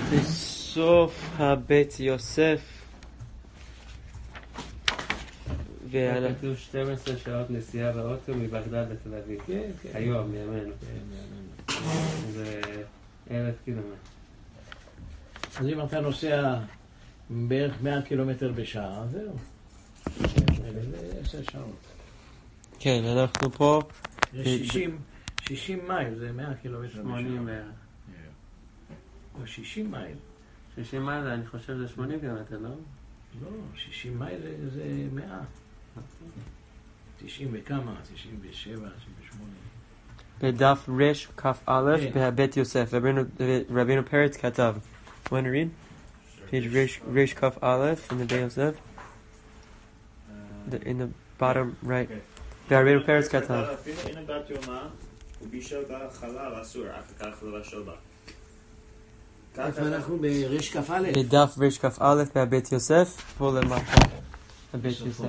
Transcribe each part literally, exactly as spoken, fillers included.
בסוף הבית יוסף כתוב שתים עשרה שעות נסיעה באוטו מבגדד לתל אביב. היום, מימינו. זה אלף קילומטר. אז אם אתה נוסע בערך מאה קילומטר בשעה, זהו. זה עשר שעות. כן, אנחנו פה... זה שישים, שישים מייל, זה מאה קילומטר בשעה. שמונים בערך. או שישים מייל. שישים מייל, אני חושב זה שמונים קילומטר, לא? לא, שישים מייל זה מאה. תשעים וכמה, תשעים ושבע, תשעים ושמונה. בדף רש כף א' בהבית יוסף, רבינו פרץ כתב. Want to read? Page רש, רש כף א' in the בית יוסף. The, in the bottom right. רבינו פרץ כתב. הנה בת יומה, ובישל בה חלב אסור, אף כך לבשל בה. איפה אנחנו ברש כף א'? בדף רש כף א' בהבית יוסף, פה למטה. הבית יוסף.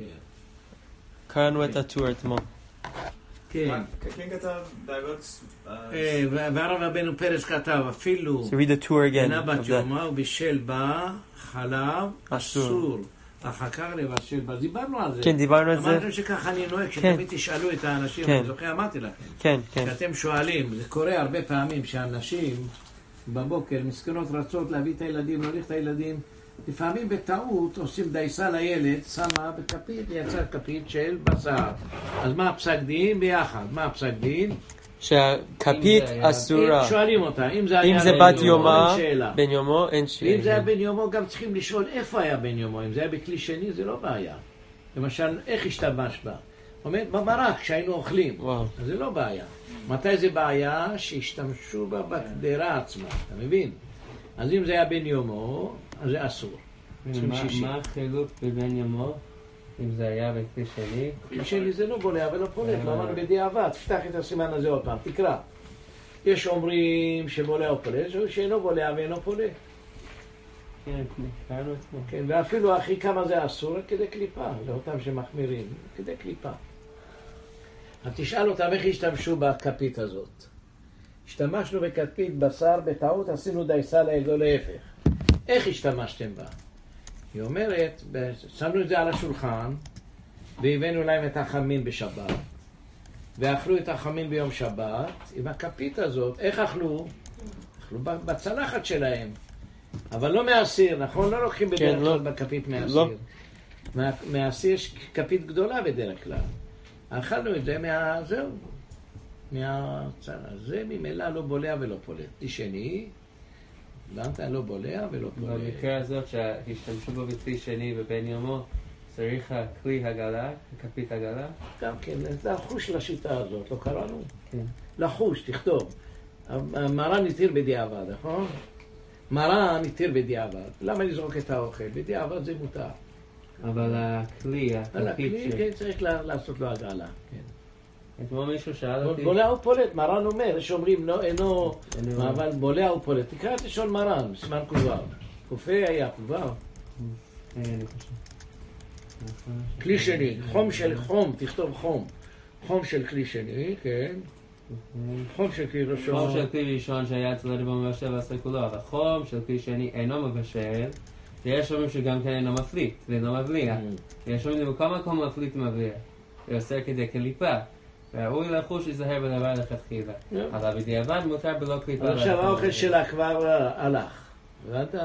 קראנו את הטור אתמול. כן. כן כתב דאגות... והרב רבנו פרץ כתב, אפילו... So read the tour again. אינה בת יומה ובישל בה חלב אסור. אחר כך לבשל בה. דיברנו על זה. כן, דיברנו על זה. אמרתם שככה אני נוהג, שתמיד תשאלו את האנשים, אני זוכר, אמרתי לכם. כן, כן. שאתם שואלים, זה קורה הרבה פעמים שאנשים בבוקר, מסכנות רצות להביא את הילדים, להוליך את הילדים, לפעמים בטעות עושים דייסה לילד, שמה בכפית, יצא כפית של בשר. אז מה הפסק דין? ביחד. מה הפסק דין? שהכפית אסורה. שואלים אותה, אם זה אם זה בת יומה, בן יומו, אין שאלה. אם זה היה בן יומו, גם צריכים לשאול איפה היה בן יומו. אם זה היה בכלי שני, זה לא בעיה. למשל, איך השתמש בה? אומרת, במרק, כשהיינו אוכלים. אז זה לא בעיה. מתי זה בעיה? שהשתמשו בה בקדרה עצמה. אתה מבין? אז אם זה היה בן יומו, אז זה אסור. מה החילוק בבן יומו? אם זה היה בכלי שני? בכלי שני זה לא בולע ולא פולט, לא אמרנו בדיעבד. תפתח את הסימן הזה עוד פעם, תקרא. יש אומרים שבולע או פולט, יש שאינו בולע ואינו פולט. כן, קראנו עצמו. כן, ואפילו הכי כמה זה אסור, כדי קליפה, לאותם שמחמירים, כדי קליפה. אז תשאל אותם איך השתמשו בכפית הזאת. השתמשנו בכפית בשר, בטעות עשינו דייסה לאלו להפך. איך השתמשתם בה? היא אומרת, שמנו את זה על השולחן, והבאנו להם את החמין בשבת, ואכלו את החמין ביום שבת, עם הכפית הזאת. איך אכלו? אכלו בצלחת שלהם. אבל לא מהסיר, נכון? לא לוקחים בדרך כלל בכפית מהסיר. מהסיר יש כפית גדולה בדרך כלל. אכלנו את זה מה... זהו. מהצלחת. זה ממילא לא בולע ולא פולט. תשני, לנת לא בולע ולא פולט. במקרה הזאת שהשתמשו בו בכלי שני בבן יומו, צריך הכלי הגלה, כפית הגלה? גם כן, זה לחוש לשיטה הזאת, לא קראנו? כן. לחוש, תכתוב. מרן התיר בדיעבד, נכון? מרן התיר בדיעבד. למה לזרוק את האוכל? בדיעבד זה מותר. אבל הכלי, על הכלי, כן, צריך לעשות לו הגלה, כן. אתמול מישהו שאל אותי... בולע הוא פולט, מרן אומר, יש אומרים, אינו, אבל בולע הוא פולט. תקרא את לשון מרן, סימן קובר. קופה היה קובר. אני חושב. כלי שני, חום של חום, תכתוב חום. חום של כלי שני, כן. חום של כלי ראשון. חום של כלי ראשון שהיה אצל אדם מבשל ועשה כולו, אבל חום של כלי שני אינו מבשל, ויש אומרים שגם כן אינו מפליט, ואינו מבליע. ויש אומרים שבכל מקום מפליט ומבליע. ועושה כדי קליפה. והראוי לחוש להיזהר בדבר לכתחילה. אבל בדיעבד מותר בלא קליפה. עכשיו האוכל שלה כבר הלך. הבנת?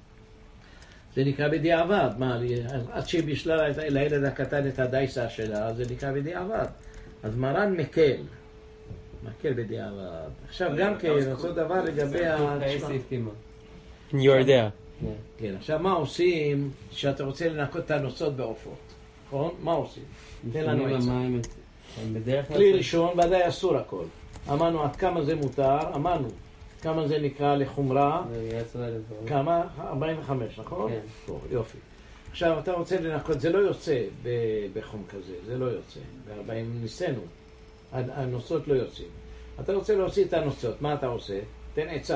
זה נקרא בדיעבד. מה, עד שהיא בישלה לילד הקטן את הדייסה שלה, זה נקרא בדיעבד. אז מרן מקל. מקל בדיעבד. עכשיו גם כן, אותו דבר לגבי ה... In your idea. כן, עכשיו מה עושים שאתה רוצה לנקות את הנוצות בעופות? נכון? מה עושים? תן לנו עצה. כלי ראשון, ודאי אסור הכל. אמרנו עד כמה זה מותר, אמרנו כמה זה נקרא לחומרה. כמה? ארבעים וחמש, נכון? כן. טוב, יופי. עכשיו אתה רוצה לנקות, זה לא יוצא בחום כזה, זה לא יוצא. ב-ארבעים ניסינו, הנוצות לא יוצאים. אתה רוצה להוציא את הנוצות, מה אתה עושה? תן עצה.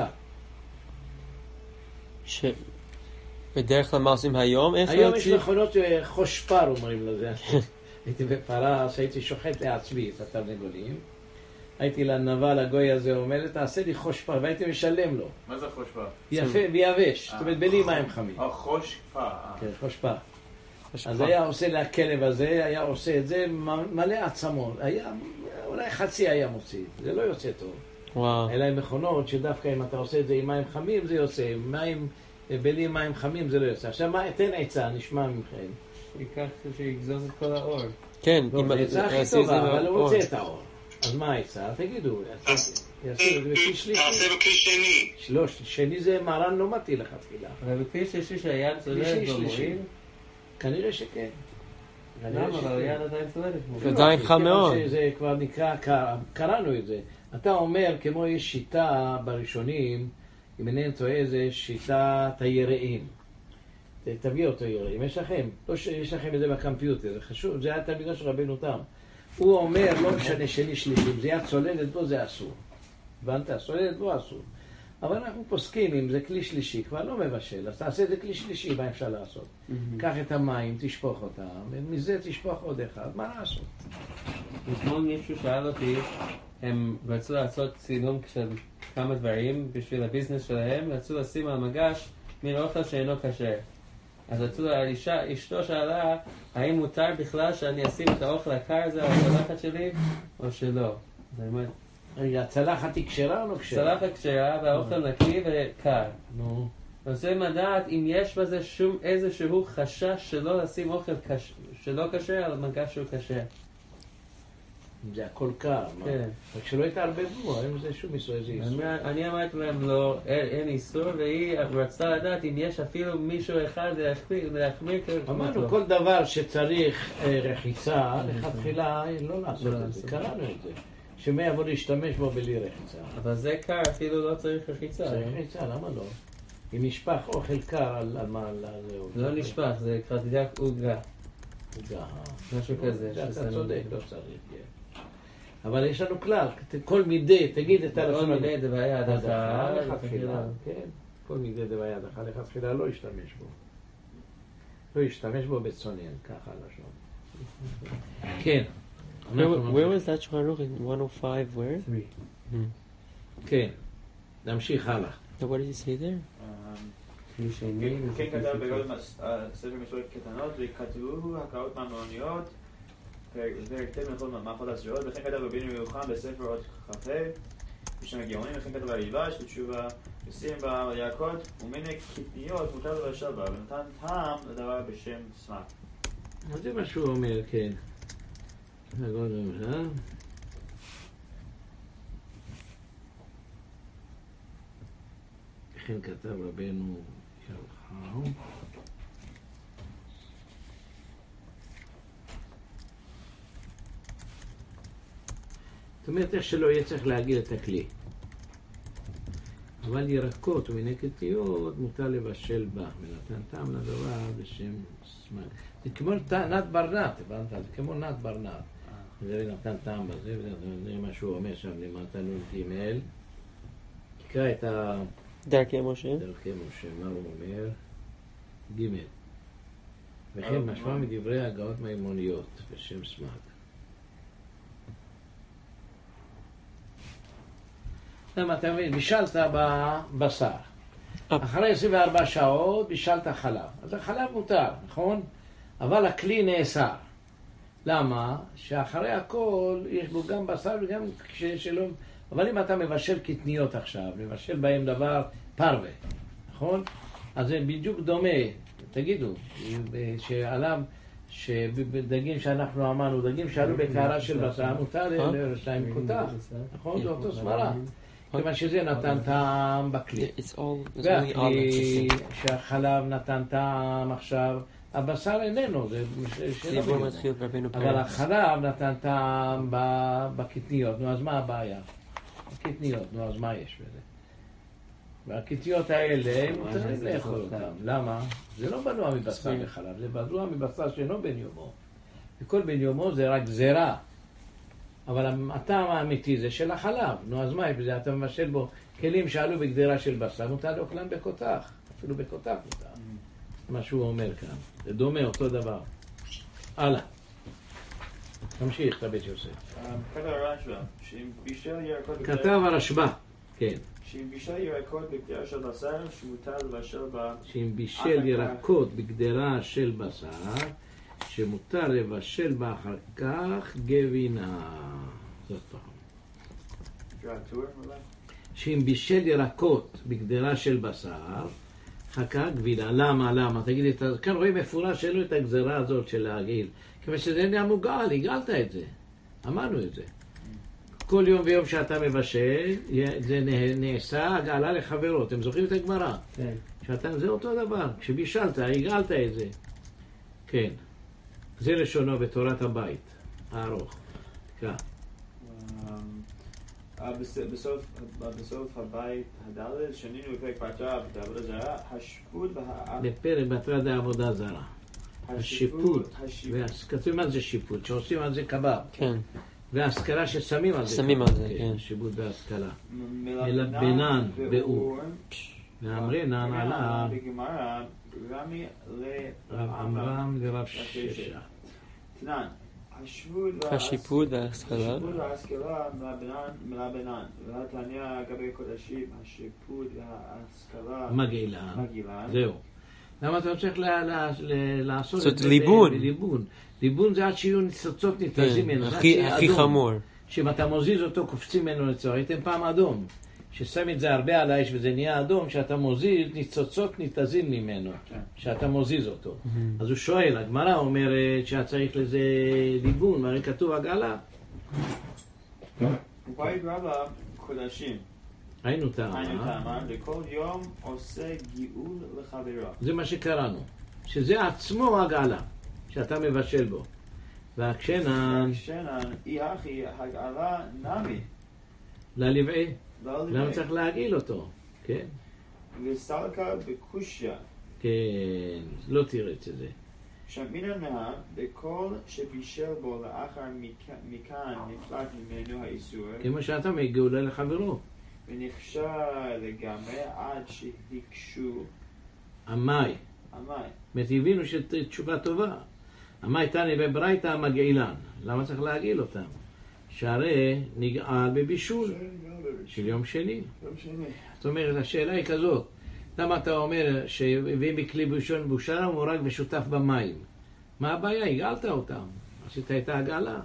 ש... בדרך כלל מה עושים היום? היום יש מכונות חושפר אומרים לזה. הייתי בפרס, הייתי שוחט לעצמי את התרנגולים, הייתי לנבל, לגוי הזה, הוא אומר, תעשה לי חושפה, והייתי משלם לו. מה זה חושפה? יפה ויבש, זאת אומרת, בלי מים חמים. אה, חושפה. כן, חושפה. אז היה עושה לכלב הזה, היה עושה את זה, מלא עצמות. היה, אולי חצי היה מוציא, זה לא יוצא טוב. וואו. אלא עם מכונות שדווקא אם אתה עושה את זה עם מים חמים, זה יוצא. מים, בלי מים חמים זה לא יוצא. עכשיו, מה, תן עצה, נשמע מכם. ייקח שיגזוז את כל האור. כן, לא, זה עצה הכי טובה, אבל הוא רוצה את האור. אז מה העצה? תגידו. יעשו את זה בכלי שלישי. תעשה בכלי שני. לא, שני זה מרן לא מטיל לך תפילה. אבל בכלי שלישי שהיד צוללת בו מועיל? כנראה שכן. למה? אבל היד עדיין צוללת בו. זה עדיין חם מאוד. זה כבר נקרא, קראנו את זה. אתה אומר, כמו יש שיטה בראשונים, אם אינני טועה, זה שיטת היראים. תביא אותו יראים. יש לכם, לא שיש לכם את זה בקמפיוטר, זה חשוב, זה היה תלמידו של רבנו תם. הוא אומר, לא משנה שני שלישים, זה היה צוללת בו, זה אסור. הבנת? צוללת בו אסור. אבל אנחנו פוסקים, אם זה כלי שלישי, כבר לא מבשל, אז תעשה את זה כלי שלישי, מה אפשר לעשות? קח את המים, תשפוך אותם, ומזה תשפוך עוד אחד, מה לעשות? אתמול מישהו שאל אותי, הם רצו לעשות צילום של כמה דברים בשביל הביזנס שלהם, רצו לשים על מגש מן אוכל שאינו כשר. אז רצו, האישה, אשתו שאלה, האם מותר בכלל שאני אשים את האוכל הקר הזה על הצלחת שלי, או שלא? רגע, הצלחת היא כשרה או לא כשרה? הצלחת כשרה והאוכל נקי וקר. נו. רוצים לדעת אם יש בזה שום איזשהו חשש שלא לשים אוכל שלא כשר על מגש שהוא כשר. זה הכל קר, כן. רק שלא התערבבו, אין בזה שום איסור, איזה איסור. אני אמרתי להם לא, אין איסור, והיא רצתה לדעת אם יש אפילו מישהו אחד להחמיר. אמרנו, כל דבר שצריך רחיצה, לכתחילה לא לעשות את זה, קראנו את זה. שמי יבוא להשתמש בו בלי רחיצה. אבל זה קר, אפילו לא צריך רחיצה. צריך רחיצה, למה לא? אם נשפך אוכל קר על מה, על זה... לא נשפך, זה חתיכת עוגה. עוגה. משהו כזה. אתה צודק, לא צריך. אבל יש לנו כלל, כל מידי, תגיד את הלשון. כל מידי דבעי הדחה. כן, כל מידי דבעי הדחה, לכתחילה לא ישתמש בו. לא ישתמש בו בצונן, ככה הלשון. כן. Where, where was that Shulchan Aruch in one oh five? Where? Three. Hmm. כן, נמשיך הלאה. So what does he say there? כן כתב בגוד ספר מצוות קטנות, וכתבו הקראות מהמעוניות, פרק ט' מלכות מערכות הסבירות, וכן כתב רבינו ירוחם בספר עוד כ"ה, בשם הגאונים, וכן כתב הריבש בתשובה, ושים בה יעקות, ומיני קטניות מותר לבשל בה, ונתן טעם לדבר בשם סמק. זה מה שהוא אומר, כן. הגוד אומר, וכן כתב רבנו ירוחם. זאת אומרת, איך שלא יהיה צריך להגיד את הכלי. אבל ירקות ומיני קטניות מותר לבשל בה, ונתן טעם לדבר בשם סמק. זה כמו נת ברנט, הבנת? זה כמו נת ברנט. זה נתן טעם בזה, וזה מה שהוא אומר שם למטה נון ג'. תקרא את ה... דרכי משה. דרכי משה, מה הוא אומר? ג'. וכן משמע מדברי הגאות מימוניות בשם סמק. למה אתה מבין? בישלת בבשר. אחרי עשרים וארבע שעות בישלת חלב. אז החלב מותר, נכון? אבל הכלי נאסר. למה? שאחרי הכל יש בו גם בשר וגם כשלא... אבל אם אתה מבשל קטניות עכשיו, מבשל בהם דבר פרווה, נכון? אז זה בדיוק דומה, תגידו, שעליו, שדגים שאנחנו אמרנו, דגים שעלו בקערה של בשר, מותר להם קוטח, נכון? זה אותו סברה. כיוון שזה נתן טעם בכלי. והכלי שהחלב נתן טעם עכשיו, הבשר איננו, זה שלא בדיוק. אבל החלב נתן טעם בקטניות, נו אז מה הבעיה? הקטניות, נו אז מה יש בזה? והקטניות האלה, מותרים לאכול אותם. למה? זה לא בנוע מבשר וחלב, זה בנוע מבשר שאינו בן יומו. וכל בן יומו זה רק זרע. אבל הטעם האמיתי זה של החלב. נו אז מה יש בזה? אתה מבשל בו כלים שעלו בגדרה של בשר, מותר לאוכלם בקותח. אפילו בקותח מותר. מה שהוא אומר כאן. זה דומה, אותו דבר. הלאה. תמשיך, תבית יוסף. כתב הרשב"א, שאם בישל ירקות... כתב הרשב"א, כן. שאם בישל ירקות בגדרה של בשר, שמותר לבשל בה... שאם בישל ירקות בגדרה של בשר, שמותר לבשל בה אחר כך גבינה. זאת פעם. שאם בישל ירקות בגדרה של בשר, אחר כך גבינה. למה? למה? תגידי, כאן רואים מפורש שאין לו את הגזרה הזאת של להגעיל. כיוון שזה נהיה מוגעל, הגעלת את זה. אמרנו את זה. כל יום ויום שאתה מבשל, זה נעשה הגעלה לחברו. אתם זוכרים את הגמרא? כן. שאתה, זה אותו דבר. כשבישלת, הגעלת את זה. כן. זה לשונו בתורת הבית, הארוך. כן. בסוף, בסוף הבית הדלת, שנינו בפרק בתרה, בעבודה זרה, השיפוט וה... בפרק בתרה זה עבודה זרה. השיפוט. כתוב מה זה שיפוט, שעושים על זה קבב. כן. והשכלה ששמים על זה. שמים על זה, כן. שיפוט והשכלה. מלבנן באור. ואמרינן עליו. בגמרא, רמי רב עמרם לרב ששע. תנן. השיפוט וההשכלה. השיפוט וההשכלה מלבנן. והתניא גבי קודשים, השיפוט וההשכלה מגעילן. מגעילן. זהו. למה אתה צריך לעשות את זה ליבון? ליבון. ליבון זה עד שיהיו ניצוצות ניתזים ממנו. הכי חמור. שאם אתה מוזיז אותו, קופצים ממנו לצורך. הייתם פעם אדום. ששם את זה הרבה על האש וזה נהיה אדום, שאתה מוזיז, ניצוצות ניתזים ממנו. שאתה מוזיז אותו. אז הוא שואל, הגמרא אומרת שאת צריך לזה ליבון, הרי כתוב הגעלה. ובית רבה קודשים. היינו טעמה. היינו טעמה, וכל יום עושה גיאול לחברו. זה מה שקראנו. שזה עצמו הגעלה, שאתה מבשל בו. והקשנן... והקשנן, אי הכי הגעלה נמי. ללבעי. למה צריך להגעיל אותו? כן. וסלקה בקושיה. כן, לא תירץ את זה. שמינן מה, בכל שבישל בו לאחר מכאן נפלט ממנו האיסור. כמו שאתה מגאולה לחברו. ונכשר לגמרי עד שהקשו המאי. המאי. מטיבינו שתשובה טובה. המאי תני בברייתא המגעילן. למה צריך להגעיל אותם? שהרי נגעל בבישול של יום שני. יום שני. זאת אומרת, השאלה היא כזאת. למה אתה אומר שאם בכלי בישול בושר הוא מורג ושותף במים? מה הבעיה? הגעלת אותם. עשית את ההגעלה.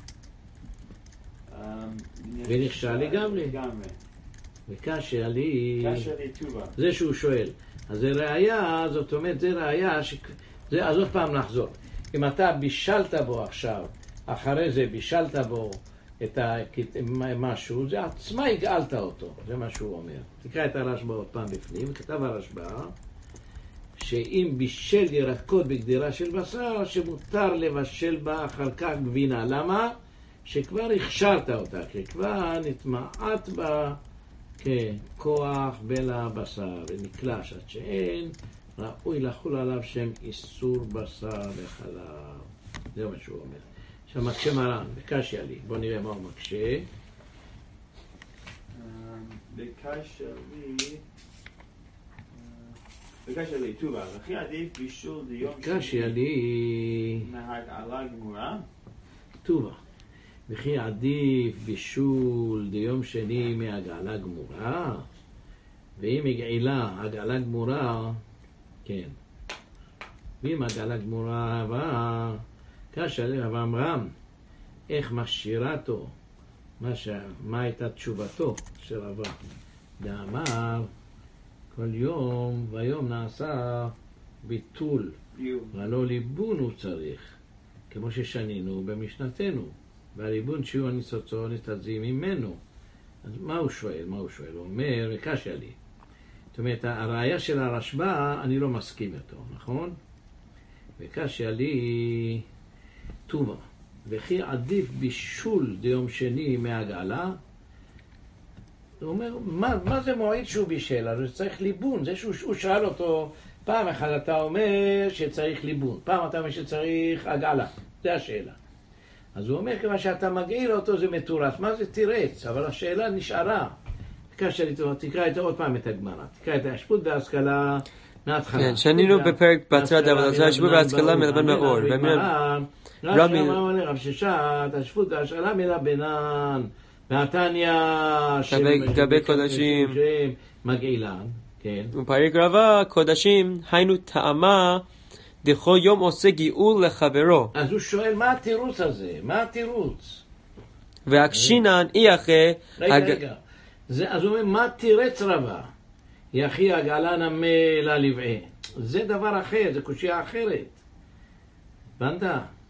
ונכשל לגמרי. וקשה לי... קשה לי טובה. זה שהוא שואל. אז זה ראיה, זאת אומרת, זה ראיה ש... זה, אז עוד פעם נחזור. אם אתה בישלת בו עכשיו, אחרי זה בישלת בו את ה... משהו, זה עצמה הגעלת אותו. זה מה שהוא אומר. תקרא את הרשב"א עוד פעם בפנים. כתב הרשב"א שאם בישל ירקות בגדירה של בשר, שמותר לבשל בה אחר כך גבינה. למה? שכבר הכשרת אותה, כי כבר נטמעת בה ככוח בין הבשר ונקלש, עד שאין ראוי לחול עליו שם איסור בשר וחלב. זה מה שהוא אומר. עכשיו מקשה מרן, בקשיא לי. בוא נראה מה הוא מקשה. בקשיא לי... בקשיא לי, טובה. וכי עדיף בישול דיום שני... בקשיא לי... מהגעלה גמורה? טובה. וכי עדיף בישול דיום שני מהגעלה גמורה, ואם הגעילה הגעלה גמורה, כן. ואם הגעלה גמורה הבאה, קשה לי רב עמרם, איך מכשירתו, מה, ש... מה הייתה תשובתו של רבא? דאמר, כל יום ויום נעשה ביטול, ולא ליבון הוא צריך, כמו ששנינו במשנתנו. והליבון שיהיו הניצוצו ניתזים ממנו. אז מה הוא שואל? מה הוא שואל? הוא אומר, קשה לי. זאת אומרת, הראייה של הרשב"א, אני לא מסכים איתו, נכון? וקשה לי טובה. וכי עדיף בישול דיום שני מהגעלה? הוא אומר, מה, מה זה מועיל שהוא בישל? אז צריך ליבון. זה שהוא שאל אותו, פעם אחת אתה אומר שצריך ליבון, פעם אתה אומר שצריך הגעלה. זה השאלה. אז הוא אומר, כמה שאתה מגעיל אותו זה מטורף. מה זה תירץ? אבל השאלה נשארה. תקרא לי, תקרא את עוד פעם את הגמרא. תקרא את השפוט וההשכלה מההתחלה. כן, שנינו בפרק בתרת עבודתו, השיבוב וההשכלה מלבן באור. רב שמעון לרב ששת, השפות וההשאלה מלבנן, והתניא גבי קודשים, מגעילן, כן. ופריק רבה, קודשים, היינו טעמה, דכל יום עושה גיאול לחברו. אז הוא שואל, מה התירוץ הזה? מה התירוץ? והקשינן אי אחרי... רגע, רגע. אז הוא אומר, מה תירץ רבה? יחי הגעלה נמה ללבעה. זה דבר אחר, זה קושיה אחרת. הבנת?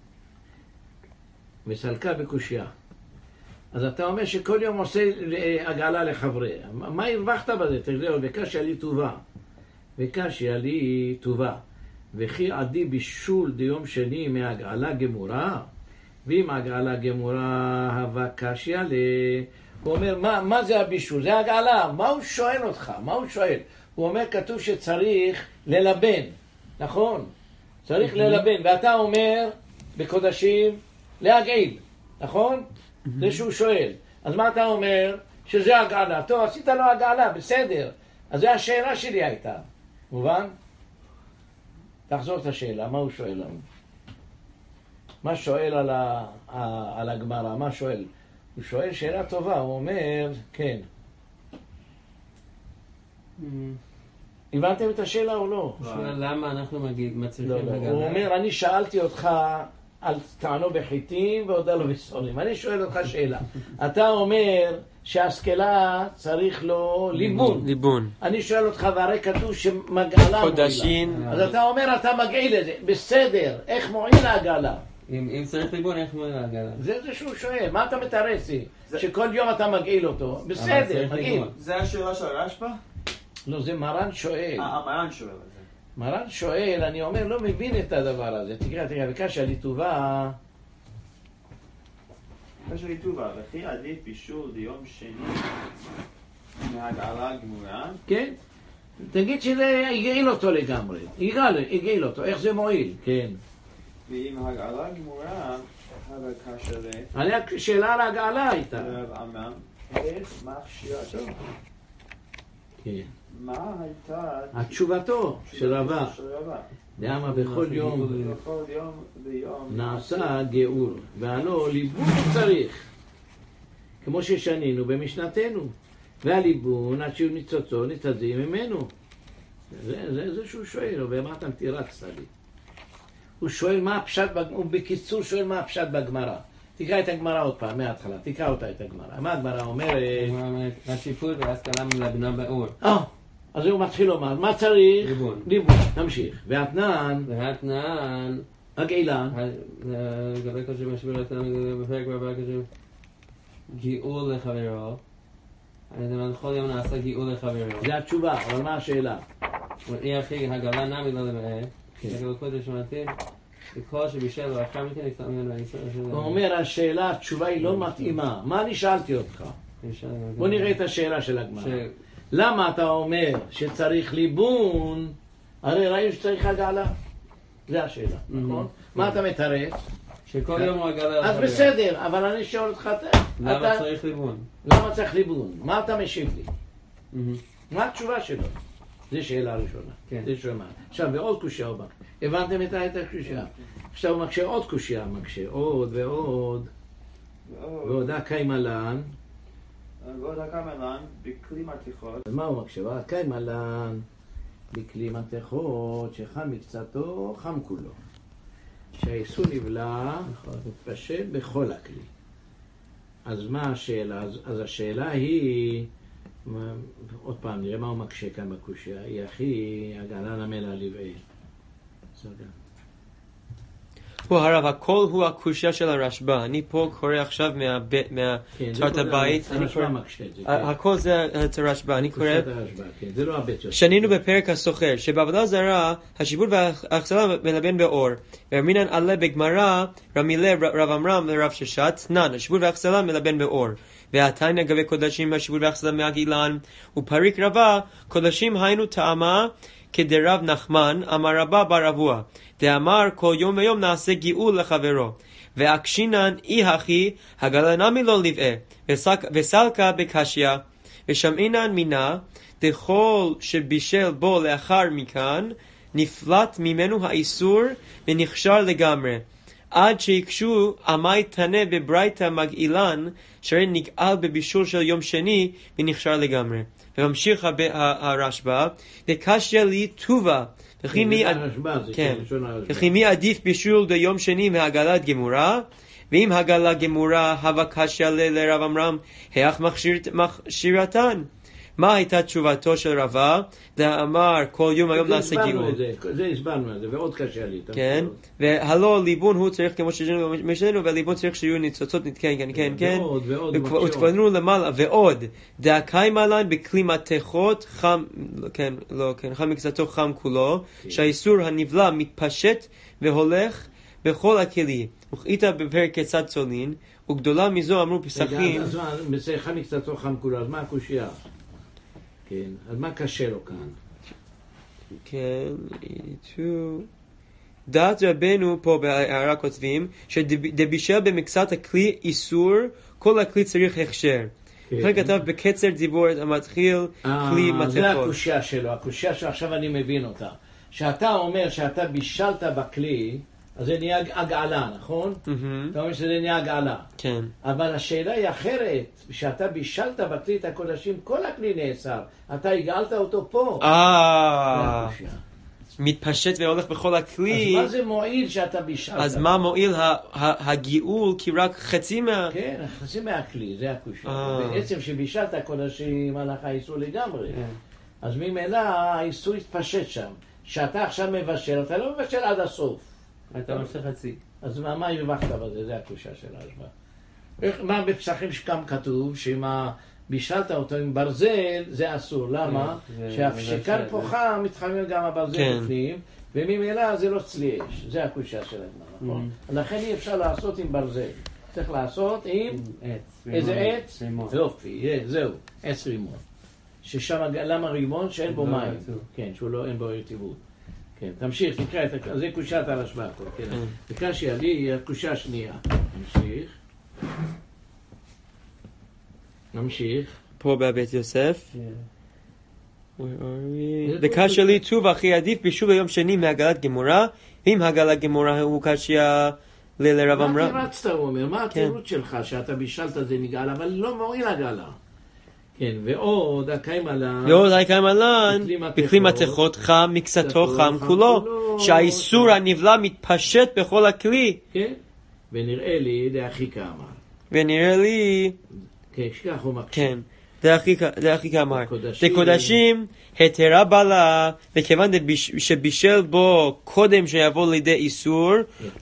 וסלקה בקושיה. אז אתה אומר שכל יום עושה הגעלה לחברי. מה הרווחת בזה? תראה, וקשיה לי טובה. וקשיה לי טובה. וכי עדי בישול דיום שני מהגעלה גמורה. ואם הגעלה גמורה הווה קשיה ל... הוא אומר, מה, מה זה הבישול? זה הגעלה. מה הוא שואל אותך? מה הוא שואל? הוא אומר, כתוב שצריך ללבן. נכון? צריך ללבן. ואתה אומר, בקודשים, להגעיל. נכון? זה שהוא שואל. אז מה אתה אומר? שזה הגעלה. טוב, עשית לו הגעלה, בסדר. אז זה השאלה שלי הייתה. מובן? תחזור את השאלה. מה הוא שואל לנו? מה שואל על, ה, על הגמרא? מה שואל? הוא שואל שאלה טובה, הוא אומר, כן. הבנתם את השאלה או לא? הוא שואל למה אנחנו מצליחים לגמרי? הוא אומר, אני שאלתי אותך על טענו בחיטים והודה לו בסורים. אני שואל אותך שאלה. אתה אומר שהשכלה צריך לו ליבון. ליבון. אני שואל אותך, והרי כתוב שמגעלה קודשים. מועילה. אז אתה אומר, אתה מגעיל את זה. בסדר, איך מועיל הגעלה? אם, אם צריך ליבון, איך מועיל הגעלה? זה זה שהוא שואל, מה אתה מתרץ? שכל יום אתה מגעיל אותו. בסדר, מגעיל. זה השאלה של הרשב"א? לא, זה מרן שואל. אה, מרן שואל. מרן שואל, אני אומר, לא מבין את הדבר הזה. תקרא, תקרא, וקשיה לי טובה. קשיה לי טובה, וכי עדיף בישול דיום שני מהגעלה גמורה? כן. תגיד שזה יגעיל אותו לגמרי. יגעיל, יגעיל אותו. איך זה מועיל? כן. ואם הגעלה גמורה, הווה קשיה ל... אני שאלה על הגעלה הייתה. רב עמם, איך מכשירתו? כן. מה הייתה... התשובתו של רבה. למה בכל יום בכל יום ויום נעשה גאול, והלא ליבון צריך, כמו ששנינו במשנתנו, והליבון עד שהוא ניצוצו ניצזים ממנו. זה, זה, זה שהוא שואל, ומה אתה תירצת לי? הוא שואל מה הפשט, הוא בקיצור שואל מה הפשט בגמרא. תקרא את הגמרא עוד פעם, מההתחלה, תקרא אותה את הגמרא. מה הגמרא אומרת? הגמרא אומרת, השיפוט וההשכלה מלבנה באור. אה, אז הוא מתחיל לומר, מה צריך? ליבון. ליבון, תמשיך. והתנן, והתנן, הגעילה. לגבי קודשים השביעו לתנן, בפרק רבה קודשים, גיאול לחברו. אני כל יום נעשה גיאול לחברו. זה התשובה, אבל מה השאלה? אי אחי, הגלה נמי לא למעט. כן. לגבי קודש שמתאים. וכל שבישל ואחר מכן נקטע ממנו הישראל. הוא אומר, השאלה, התשובה היא לא מתאימה. מה אני שאלתי אותך? בוא נראה את השאלה של הגמרא. למה אתה אומר שצריך ליבון? הרי ראינו שצריך הגעלה. זה השאלה, נכון? מה אתה מתרץ? שכל יום הוא הגלה. אז בסדר, אבל אני שואל אותך... למה צריך ליבון? למה צריך ליבון? מה אתה משיב לי? מה התשובה שלו? זו שאלה ראשונה. זה שומע. עכשיו, ועוד קושיה הבא. הבנתם את הקושיה? עכשיו הוא מקשה עוד קושיה, מקשה עוד ועוד. ועוד הקיימלן. ועוד הקיימלן בכלי מתכות. אז מה הוא מקשה? הקיימלן בכלי מתכות שחם מקצתו, חם כולו. שהאיסור נבלע, מתפשט בכל הכלי. אז מה השאלה? אז, אז השאלה היא... עוד פעם, נראה מה הוא מקשה כאן בקושיה. היא הכי הגעלה נמל הלבעי. הוא הרב, הכל הוא הקושיה של הרשב"א. אני פה קורא עכשיו מהתורת הבית. הכל זה את הרשב"א. אני קורא... שנינו בפרק הסוחר, שבעבודה זרה, השיבוט וההחצלה מלבן באור. ואמרינן עלה בגמרא, רמילה רב עמרם לרב ששת, תנן, השיבוט וההחצלה מלבן באור. והתניא גבי קודשים, השיבוט וההחצלה מהגילן, ופריק רבה, קודשים היינו טעמה, כדרב נחמן, אמר רבא בר אבוה, דאמר כל יום ויום נעשה גיאול לחברו. ואקשינן אי הכי, הגלה נמי לא לבעה, וסלקה בקשיא, ושמעינן מינה, דכל שבישל בו לאחר מכן, נפלט ממנו האיסור ונכשר לגמרי. עד שיקשו עמי תנה בברייתא מגעילן, שהרי נגעל בבישול של יום שני ונכשר לגמרי. וממשיך הרשב"א, וקשיא לי טובה, וכי מי עדיף בישול ביום שני מהגלת גמורה, ואם הגלה גמורה הווה קשיא לרב עמרם, היך מכשירתן. מה הייתה תשובתו של רבא? דאמר כל יום היום נעשה גיאול. זה הסברנו את זה, ועוד קשה לי. כן, והלא ליבון הוא צריך כמו שמשלנו, והליבון צריך שיהיו ניצוצות, כן, כן, כן, כן. ועוד, ועוד. ותפנו למעלה, ועוד. דאקיימה לן בכלי מתכות חם, כן, לא, כן, חם מקצתו חם כולו, שהאיסור הנבלע מתפשט והולך בכל הכלי. וכאיתה בפרק כיצד צולין, וגדולה מזו אמרו פסחים. אז מה, חם מקצתו חם כולו, אז מה הקושיה? כן, אז מה קשה לו כאן? כן, דעת רבנו פה בהערה כותבים, שדבישל במקצת הכלי איסור, כל הכלי צריך הכשר. לכן כתב בקצר דיבור המתחיל כלי מתכות. זה הקושיה שלו, הקושיה שלו, עכשיו אני מבין אותה. שאתה אומר שאתה בישלת בכלי, אז זה נהיה הגעלה, נכון? אתה אומר שזה נהיה הגעלה. כן. אבל השאלה היא אחרת, שאתה בישלת בכלי את הקודשים, כל הכלי נאסר. אתה הגעלת אותו פה. אה, מתפשט והולך בכל הכלי. אז מה זה מועיל שאתה בישלת? אז מה מועיל הגיאול? כי רק חצי מה... כן, חצי מהכלי, זה הקושיה. בעצם שבישלת הקודשים, הלך האיסור לגמרי. אז ממילא האיסור התפשט שם. שאתה עכשיו מבשל, אתה לא מבשל עד הסוף. אתה מבשל חצי. אז מה, מה הרווחת בזה? זה הקושיה של ההשוואה. מה בפסחים שכם כתוב? שאם בישלת אותו עם ברזל, זה אסור. למה? שכאן פה חם, מתחמם גם הברזל בפנים, וממילא זה לא צלי אש. זה הקושיה של ההשוואה, נכון? לכן אי אפשר לעשות עם ברזל. צריך לעשות עם איזה עץ? יופי, זהו, עץ רימון. ששם, למה רימון? שאין בו מים. כן, שאין בו רטיבות. כן, תמשיך, תקרא את זה, זה קושת על השוואה פה, כן. תקרא שיעלי, היא הקושה השנייה. נמשיך. נמשיך. פה בבית יוסף. וקשיא לי טובה, הכי עדיף בישול ביום שני מהגלת גמורה, ואם הגלת גמורה הוא קשיא לרב עמרם. מה תרצת, הוא אומר? מה התירוץ שלך שאתה בישלת זה נגעל, אבל לא מועיל הגלה. כן, ועוד הקיימה לן, ועוד הקיימה לן, בכלי מתכות חם מקצתו חם כולו, שהאיסור הנבלע מתפשט בכל הכלי. כן, ונראה לי דאחי כאמר. ונראה לי, כן, שכך הוא מקשיב. כן, דאחי כאמר. דקודשים התרה בלה, וכיוון שבישל בו קודם שיבוא לידי איסור,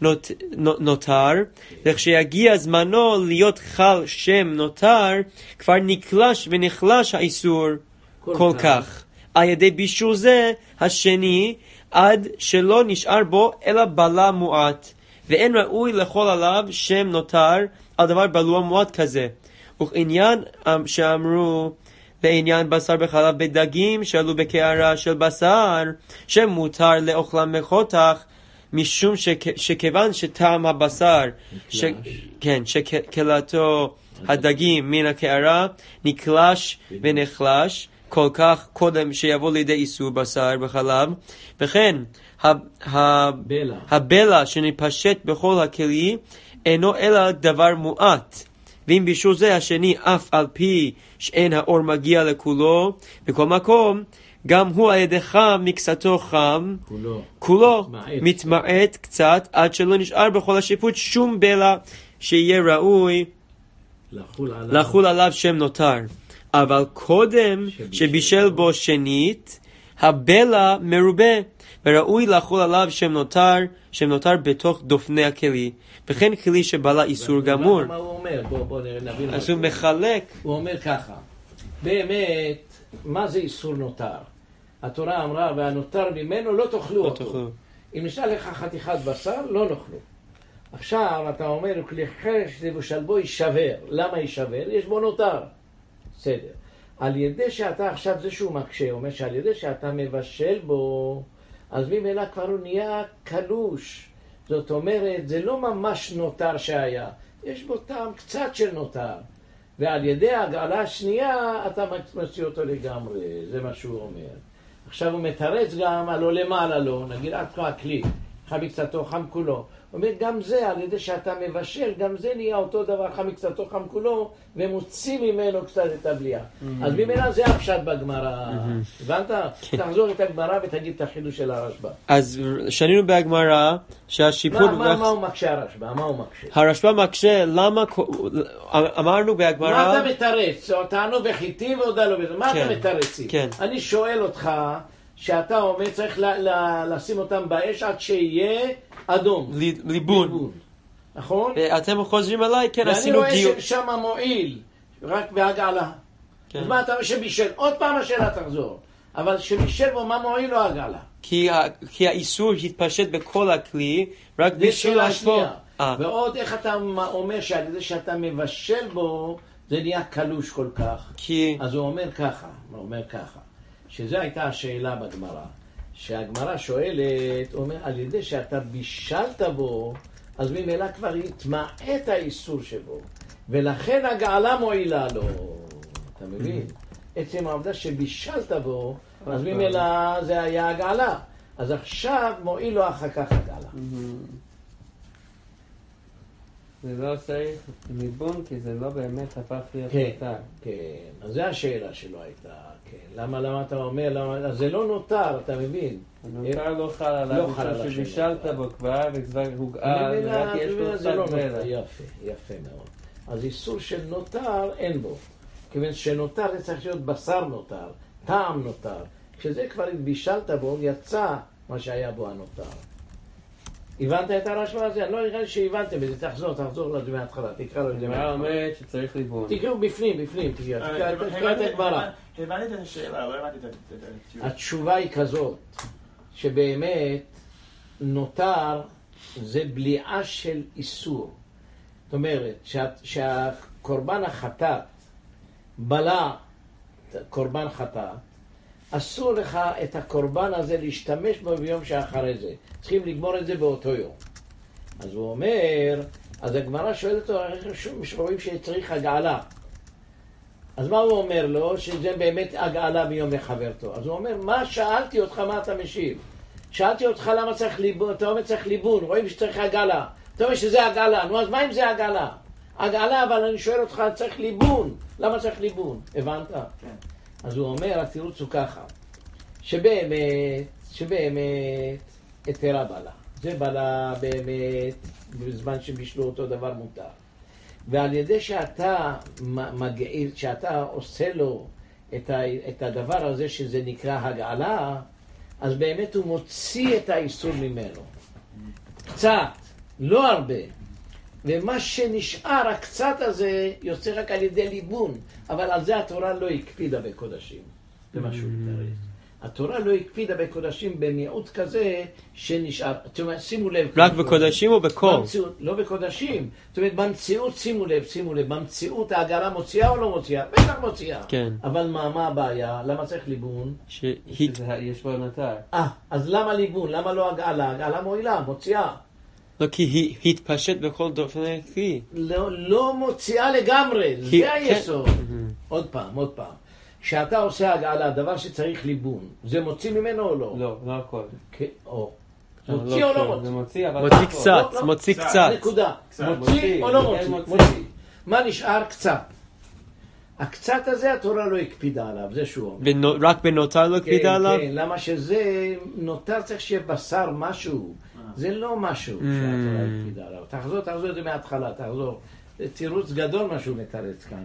נותר, וכשיגיע זמנו להיות חל שם נותר, כבר נקלש ונחלש האיסור כל כך. על ידי בישול זה, השני, עד שלא נשאר בו אלא בלה מועט, ואין ראוי לאכול עליו שם נותר על דבר בלוע מועט כזה. ועניין שאמרו, לעניין בשר בחלב בדגים שעלו בקערה של בשר, שמותר לאוכלם מחותך, משום שכ- שכיוון שטעם הבשר, ש- כן, שקלתו הדגים מן הקערה, נקלש ונחלש, כל כך קודם שיבוא לידי איסור בשר בחלב, וכן הבלה, הבלה שנפשט בכל הכלי, אינו אלא דבר מועט. ואם בישול זה השני אף על פי שאין האור מגיע לכולו, בכל מקום, גם הוא על ידי חם מקצתו חם, כולו, כולו מתמעט קצת, עד שלא נשאר בכל השיפוט שום בלע שיהיה ראוי לחול עליו, לחול עליו שם נותר. אבל קודם שבישל בו שנית, הבלע מרובה, וראוי לחול עליו שם נותר, שם נותר בתוך דופני הכלי. וכן כלי שבעלה איסור גמור. מה הוא אומר? בוא, בוא נבין. אז הוא מחלק. הוא אומר ככה, באמת, מה זה איסור נותר? התורה אמרה, והנותר ממנו לא תאכלו אותו. תאכלו. אם נשאר לך חתיכת בשר, לא נאכלו. עכשיו אתה אומר, כלי חרש לבושל בו יישבר. למה יישבר? יש בו נותר. בסדר. על ידי שאתה עכשיו זה שהוא מקשה, אומר שעל ידי שאתה מבשל בו, אז ממילא כבר הוא נהיה קלוש. זאת אומרת, זה לא ממש נותר שהיה. יש בו טעם קצת של נותר. ועל ידי הגעלה השנייה אתה מציא אותו לגמרי, זה מה שהוא אומר. עכשיו הוא מתרץ גם הלא למעלה לו, נגיד עד כה הכלי, חם מקצתו חם כולו. הוא אומר גם זה, על ידי שאתה מבשל, גם זה נהיה אותו דבר, חם מקצתו חם כולו, ומוציא ממנו קצת את הבליעה. Mm-hmm. אז ממילא זה הפשט בגמרא. Mm-hmm. הבנת? כן. תחזור את הגמרא ותגיד את החידוש של הרשב"א. אז שנינו בהגמרא שהשיפוט... מה, מה, מה הוא מקשה הרשב"א? מה הוא מקשה? הרשב"א מקשה, למה... אמרנו בהגמרא... מה אתה מתרץ? טענו וחיטי והודה לו בזה. מה כן. אתה מתרצי? כן. אני שואל אותך... שאתה אומר צריך ל- ל- לשים אותם באש עד שיהיה אדום. ל- ליבון. נכון? אתם חוזרים עליי, כן, עשינו דיוק. ואני רואה ששם מועיל, רק בהגעלה. כן. אז מה אתה אומר שבישל? עוד פעם השאלה תחזור. אבל שבישל בו, מה מועיל לו הגעלה? כי, ה- כי האיסור התפשט בכל הכלי, רק בישול פה. ועוד איך אתה אומר שעל ידי שאתה מבשל בו, זה נהיה קלוש כל כך. כי... אז הוא אומר ככה, הוא אומר ככה. שזו הייתה השאלה בגמרא, שהגמרא שואלת, אומר, על ידי שאתה בישלת בו, אז ממילא כבר התמעט האיסור שבו, ולכן הגעלה מועילה לו. אתה מבין? עצם העובדה שבישלת בו, אז ממילא זה היה הגעלה. אז עכשיו מועיל לו אחר כך הגעלה. זה לא צריך ליבון, כי זה לא באמת הפך להיות כן, נותר. כן, אז זו השאלה שלו הייתה. כן. למה, למה אתה אומר, למה, זה לא נותר, אתה מבין? נותר לא חל עליו, לא חל עליו שבישלת בו כבר, וכבר הוגעל, ורק יש לו קצת מלח. יפה, יפה מאוד. אז איסור של נותר אין בו. כיוון שנותר זה צריך להיות בשר נותר, טעם נותר. כשזה כבר בישלת בו, יצא מה שהיה בו הנותר. הבנת את הרשב"א הזה? אני לא נראה לי שהבנתם בזה, תחזור, תחזור לזה מההתחלה, תקרא לו את זה מההתחלה. הגמרא אומרת שצריך ליבון. תקראו בפנים, בפנים, תקרא את הגמרא. הבנתי את השאלה, לא הבנתי את התשובה. התשובה היא כזאת, שבאמת נותר זה בליעה של איסור. זאת אומרת, שהקורבן החטאת בלע קורבן חטאת, אסור לך את הקורבן הזה להשתמש בו ביום שאחרי זה. צריכים לגמור את זה באותו יום. אז הוא אומר, אז הגמרא שואלת אותו, רואים שצריך הגעלה. אז מה הוא אומר לו? שזה באמת הגעלה ביום לחברתו. אז הוא אומר, מה שאלתי אותך, מה אתה משיב? שאלתי אותך למה צריך ליבון, אתה אומר צריך ליבון, רואים שצריך הגעלה. אתה אומר שזה הגעלה, נו אז מה אם זה הגעלה? הגעלה, אבל אני שואל אותך, צריך ליבון. למה צריך ליבון? הבנת? כן. אז הוא אומר, התירוץ הוא ככה, שבאמת, שבאמת, התרה בלה. זה בלה באמת, בזמן שבישלו אותו דבר מותר. ועל ידי שאתה מגעיל, שאתה עושה לו את, ה, את הדבר הזה שזה נקרא הגעלה, אז באמת הוא מוציא את האיסור ממנו. קצת, לא הרבה. ומה שנשאר, הקצת הזה, יוצא רק על ידי ליבון. אבל על זה התורה לא הקפידה בקודשים. זה מה שהוא מתארץ. התורה לא הקפידה בקודשים במיעוט כזה שנשאר. זאת אומרת, שימו לב. רק בקודשים או בכל? במציאות, לא בקודשים. זאת אומרת, במציאות, שימו לב, שימו לב. במציאות ההגעלה מוציאה או לא מוציאה? בטח מוציאה. כן. אבל מה, מה הבעיה? למה צריך ליבון? שיש בו נותר. אה, אז למה ליבון? למה לא הגעלה? הגעלה מועילה, מוציאה. לא, כי היא התפשט בכל דופן הכלי. לא, לא מוציאה לגמרי, זה היסוד. עוד פעם, עוד פעם. כשאתה עושה הגעלה, דבר שצריך ליבון, זה מוציא ממנו או לא? לא, לא הכל. או. מוציא או לא מוציא? זה מוציא, אבל... מוציא קצת, מוציא קצת. נקודה. מוציא או לא מוציא? מוציא. מה נשאר? קצת. הקצת הזה התורה לא הקפידה עליו, זה שהוא אומר. רק בנותר לא הקפידה עליו? כן, למה שזה נותר צריך שיהיה בשר משהו. זה לא משהו שהתורה הקפידה עליו. תחזור, תחזור את זה מההתחלה, תחזור. זה תירוץ גדול משהו מתרץ כאן.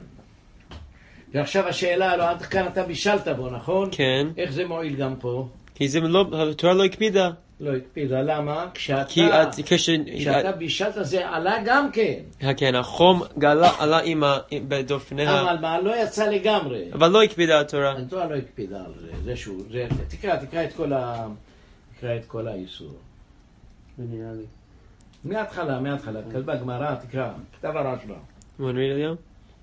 ועכשיו השאלה, לא, עד כאן אתה בישלת בו, נכון? כן. איך זה מועיל גם פה? כי זה לא, התורה לא הקפידה. לא הקפידה, למה? כשאתה, כי את, כש... כשאתה בישלת זה עלה גם כן. כן, החום גלה, עלה עם בדופניה. אבל מה, לא יצא לגמרי. אבל לא הקפידה התורה. התורה לא הקפידה על זה, זה שהוא, זה, תקרא, תקרא את כל ה... תקרא את כל האיסור. זה נראה לי. מההתחלה, מההתחלה, כתב בגמרא, תקרא, כתב הרשב"א. Want to read it again?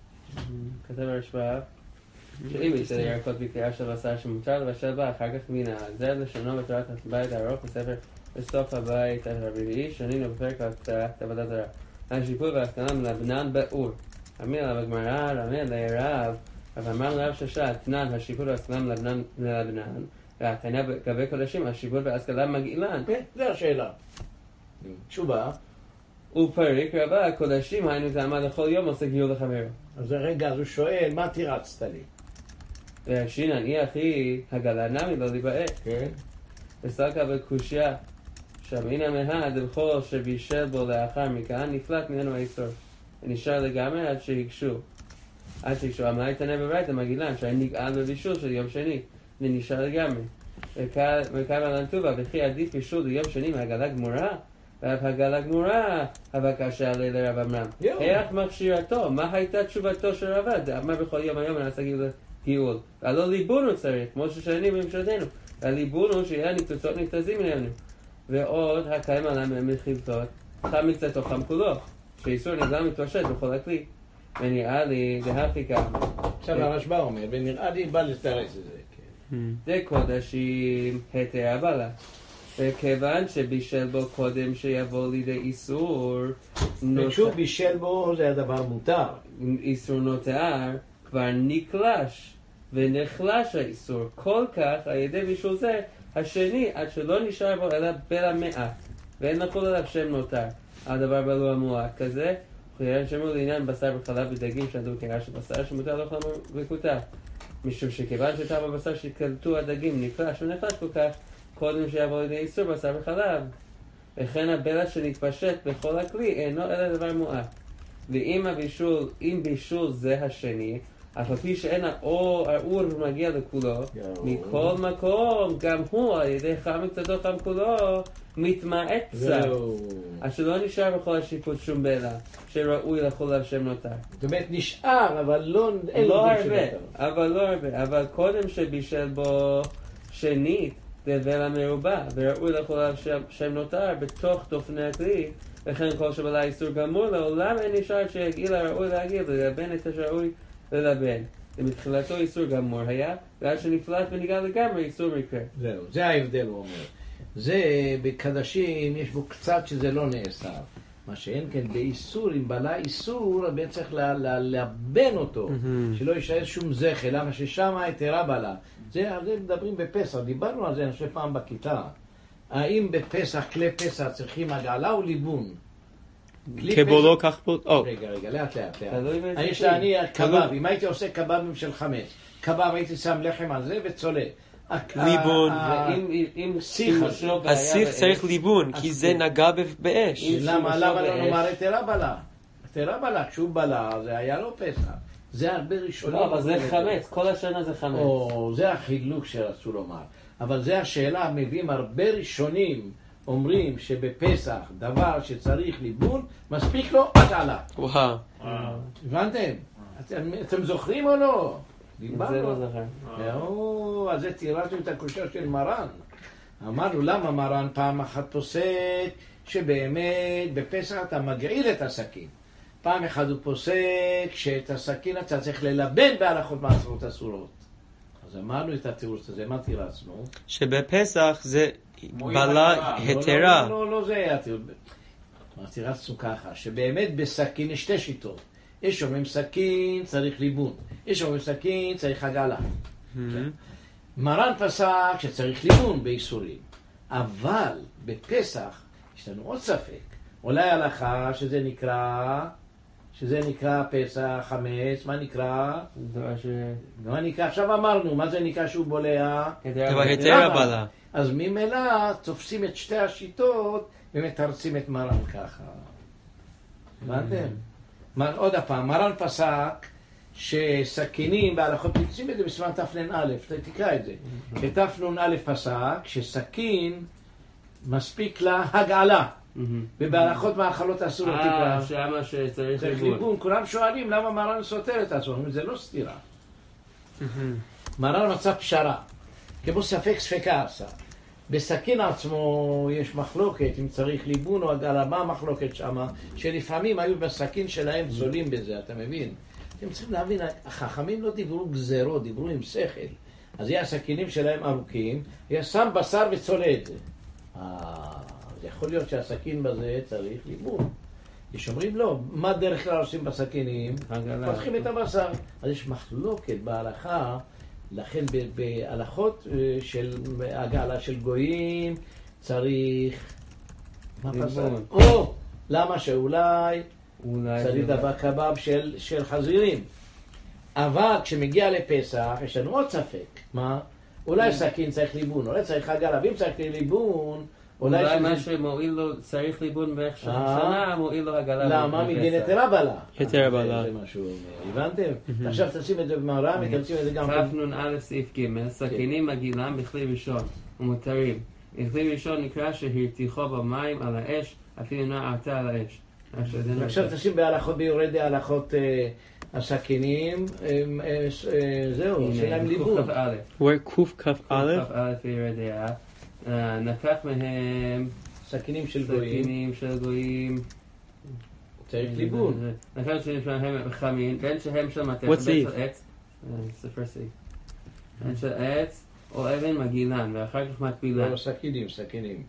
כתב הרשב"א, שאם יצא לירקות בקריאה של בשר שמותר לבשל בה, אחר כך מינה. זה לשונו בתורת הבית הארוך בספר בסוף הבית הרביעי, שנינו בפרק ההקצאה, עבודה זרה. השיפוט וההסקנה מלבנן באור. המילה בגמרא, רמי לרב, אבל אמר לרב ששה, תנן, השיפוט והשכלה מלבנן, והתנא גבי קודשים, השיפוט והשכלה מגעילן. זה השאלה. תשובה. ופרק רבה, קודשים, היינו טעמה לכל יום עושה גיור לחברו. אז רגע, אז הוא שואל, מה תירצת לי? והשינן, היא אחי, הגלה נמי לא להיבעט. כן. וסלקה בקושיה, שמעינה מהד, בכל שבישל בו לאחר מכאן, נפלט ממנו האיסור. ונשאר לגמרי עד שהגשו. עד שהגשו, אמרה איתנה בברייתא מגילן, שהיה נגעל בבישול של יום שני, ונשאר לגמרי. וכמה לנטובה, וכי עדיף בישול ליום שני מהגלה גמורה, ואף הגלה גמורה, הבקשה עלי לרב אמרם. איך מכשירתו? מה הייתה תשובתו של רבד? אמר בכל יום היום נעשה גיאול. והלא ליבונו צריך, כמו ששנים בממשלתנו. והליבונו שיהיה ניתוצות ניתזים ממנו. ועוד הקיים עליהם מחילתות, חם מקצתו חם כולו, שאיסור נגלה מתפשט בכל הכלי. ונראה לי, זה הכי כמה. עכשיו הרשב"א אומר, ונראה לי בא לתרץ את זה. זה קודשים היתר הבעלה. וכיוון שבישל בו קודם שיבוא לידי איסור, ושוב בישל בו זה הדבר מותר. איסור נותר, כבר נקלש ונחלש האיסור כל כך על ידי בישול זה, השני עד שלא נשאר בו אלא בלע מעט, ואין לחול עליו שם נותר. הדבר בלוע מועט כזה, וכיוון שאמרו לעניין בשר וחלב ודגים שעדו קרה של בשר שמותר לאכול מקוטע. משום שכיוון שטעם הבשר שקלטו הדגים נקלש ונחלש כל כך, קודם שיבוא לידי איסור בשר וחלב. וכן הבלע שנתפשט בכל הכלי אינו אלא דבר מועט. ואם הבישול, אם בישול זה השני, אף על פי שאין האור מגיע לכולו, מכל מקום, גם הוא על ידי חם מקצתו חם כולו, מתמעט קצת. אשר לא נשאר בכל השיפוט שום בלע, שראוי לאכול עליו שם נותר. זאת אומרת, נשאר, אבל לא... לא הרבה, אבל לא הרבה. אבל קודם שבישל בו שנית, זה בלע מרובה, וראוי לאכול עליו שם נותר בתוך תופני הכלי, וכן כל שבלע איסור גמור לעולם אין נשאר שיגעיל הראוי להגעיל, ללבן את השראוי ללבן. ומתחילתו איסור גמור היה, ועד שנפלט ונגע לגמרי איסור מקרה. זהו, זה ההבדל הוא אומר. זה בקדשים יש בו קצת שזה לא נאסר. מה שאין כן באיסור, אם בלה איסור, אז צריך ללבן אותו, שלא יישאר שום זכר, למה ששם היתרה בלה. זה, על זה מדברים בפסח, דיברנו על זה אני חושב פעם בכיתה. האם בפסח, כלי פסח צריכים הגעלה או ליבון? כבולו כך בו... רגע, רגע, לאט לאט לאט. יש אני קבב, אם הייתי עושה קבבים של חמש, קבב הייתי שם לחם על זה וצולה. ליבון. הסיך צריך ליבון, כי זה נגע באש. למה לא נאמר היתרה בלה? היתרה בלה, כשהוא בלה, זה היה לא פסח. זה הרבה ראשונים. לא, אבל זה חמץ, כל השנה זה חמץ. או, זה החילוק שרצו לומר. אבל זה השאלה, מביאים הרבה ראשונים, אומרים שבפסח דבר שצריך ליבון, מספיק לו הגעלה. וואו. הבנתם? אתם זוכרים או לא? דיברנו. זה לא זוכר. או, אז זה תירצנו את הקושה של מרן. אמרנו, למה מרן פעם אחת פוסק שבאמת בפסח אתה מגעיל את הסכין. פעם אחד הוא פוסק שאת הסכין אתה צריך ללבן בהלכות מעשרות אסורות. אז אמרנו את התירוץ הזה, מה תירצנו? שבפסח זה בלה היתרה. לא, לא, לא, זה היה תירוץ. מה תירצנו ככה, שבאמת בסכין יש שתי שיטות. יש שאומרים סכין צריך ליבון, יש שאומרים סכין צריך הגעלה. מרן פסק שצריך ליבון באיסורים, אבל בפסח יש לנו עוד ספק. אולי הלכה שזה נקרא, שזה נקרא פסח, חמץ, מה נקרא? מה נקרא? עכשיו אמרנו, מה זה נקרא שהוא בולע? היתרה בלה. אז ממילא תופסים את שתי השיטות ומתרצים את מרן ככה. הבנתם? עוד הפעם, מרן פסק שסכינים בהלכות פיקצים את זה בסימן תפנ"א, תקרא את זה. בתפנ"א פסק שסכין מספיק לה הגעלה. ובהלכות מאכלות אסורות תקרא. אה, שמה שצריך ליבון. ליבון. כולם שואלים למה מרן סותר את עצמו. זה לא סתירה. מרן מצא פשרה. כמו ספק ספקה עשה. בסכין עצמו יש מחלוקת אם צריך ליבון או הגעלה. מה המחלוקת שמה? שלפעמים היו בסכין שלהם זולים בזה, אתה מבין? אתם צריכים להבין, החכמים לא דיברו גזרות, דיברו עם שכל. אז יהיה הסכינים שלהם ארוכים, יהיה שם בשר וצולה את זה. אה... יכול להיות שהסכין בזה צריך ליבון. יש אומרים לא, מה דרך כלל עושים בסכינים? פותחים את הבשר. אז יש מחלוקת בהלכה, לכן בהלכות של הגעלה של גויים צריך... מה פסק? או, למה שאולי צריך דבר קבב של, של חזירים. אבל כשמגיע לפסח, יש לנו עוד ספק. מה? אולי סכין צריך ליבון, אולי צריך עגלה, ואם צריך ליבון, אולי, אולי מה שמועיל לו צריך ליבון בערך שנה, מועיל לו עגלה. למה? מדין יתרה בלה. יתרה בלה. זה משהו, הבנתם? עכשיו תשים את זה במהרה, מתמצים את זה גם... כף נון א' סעיף ג' סכינים מגילם בכלי ראשון ומותרים. בכלי ראשון נקרא שהרתיחו במים על האש, אפילו נעתה על האש. עכשיו תשים בהלכות ביורדי ההלכות הסכינים, זהו, שלהם ליבון. קוף כף א'? קוף א' ביורדי נקח מהם סכינים של גויים. סכינים של גויים. צריך ליבון. נקח מהם חמין, בין שהם של מתכת, בין של עץ. ספר סעיף. בין של עץ או אבן מגילן, ואחר כך מקבילן. לא, סכינים, סכינים.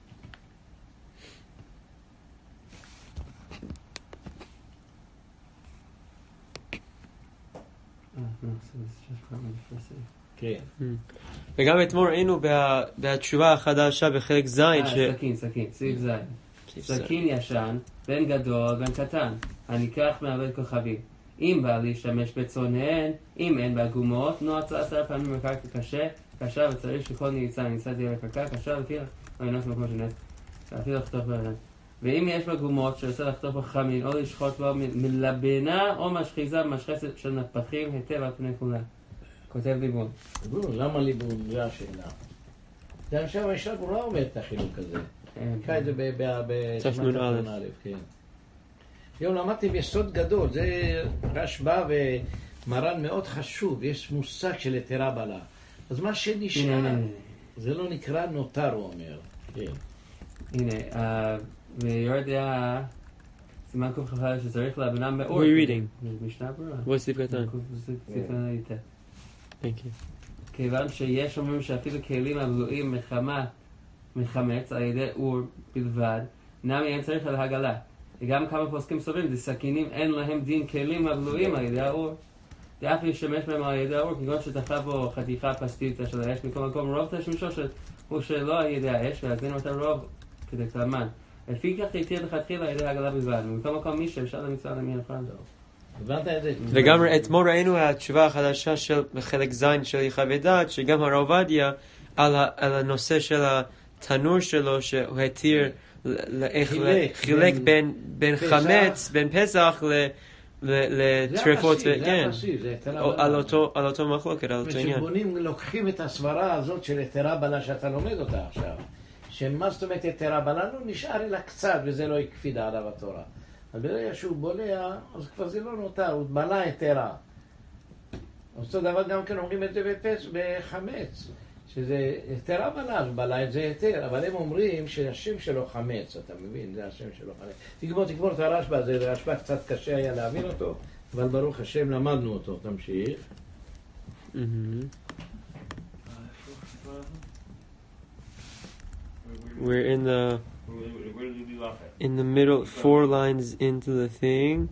כן. וגם אתמול ראינו בתשובה החדשה בחלק ז' ש... סכין, סכין, סעיף ז'. סכין ישן, בין גדול, בין קטן, הניקח מעבד כוכבים. אם בא להשתמש בצונן, אם אין בה גומות, נועצה עשר פעמים בקרקע קשה, קשה וצריך שכל ניצה ניצה תהיה בקרקע, קשה ואפילו אינות מקום שנט, ואפילו לחתוך בעניין. ואם יש בה גומות שרוצה לחתוך בחמין או לשחוט בה מלבנה או משחיזה משחסת של נפחים היטב על פני כולה. כותב ליבון. למה ליבון? זו השאלה. זה עכשיו הישר גורה אומרת את החילוק הזה. קרא את זה בסימן א', כן. היום למדתי ביסוד גדול, זה רשב"א ומרן מאוד חשוב, יש מושג של יתרה בלה. אז מה שנשאר, זה לא נקרא נותר, הוא אומר. כן. הנה, ויורד דעה, סימן קוף חכם שצריך להבנם באור. What are you reading? משנה ברורה. What סעיף קטן? סעיף קטן איתה. Thank you. כיוון שיש אומרים שאפילו כלים הבלועים מחמץ על ידי אור בלבד, נמי אין צריך על הגלה. וגם כמה פוסקים סוברים, זה סכינים אין להם דין כלים הבלועים על ידי האור. זה אף ישמש בהם על ידי האור, כגון שתחלה בו חתיכה פסטיצה של האש, מכל מקום רוב תשמשו הוא שלא על ידי האש, והזינו אותה רוב כדי כלמן. לפי כך תתיר לכתחילה על ידי הגלה בלבד, ומכל מקום מי שאפשר למצוא למי נפרד. וגם אתמול ראינו התשובה החדשה של חלק ז' של יחווה דעת, שגם הרב עובדיה על הנושא של התנור שלו, שהוא התיר חילק בין חמץ, בין פסח לטרפות, כן, על אותו מחלוקת, על אותו עניין. ושבונים לוקחים את הסברה הזאת של יתרה בלה שאתה לומד אותה עכשיו, שמה זאת אומרת יתרה בלה? לא נשאר אלא קצת וזה לא הקפידה עליו התורה. אז ברגע שהוא בולע, אז כבר זה לא נותר, הוא בלה יתרה. אותו דבר גם כן אומרים את זה בפס, בחמץ, שזה יתרה בלה, אז בלה את זה יתר, אבל הם אומרים שהשם שלו חמץ, אתה מבין, זה השם שלו חמץ. תגמור, תגמור את הרשב"א, זה הרשב"א קצת קשה היה להבין אותו, אבל ברוך השם למדנו אותו, תמשיך. We're in the in the middle, four lines into the thing.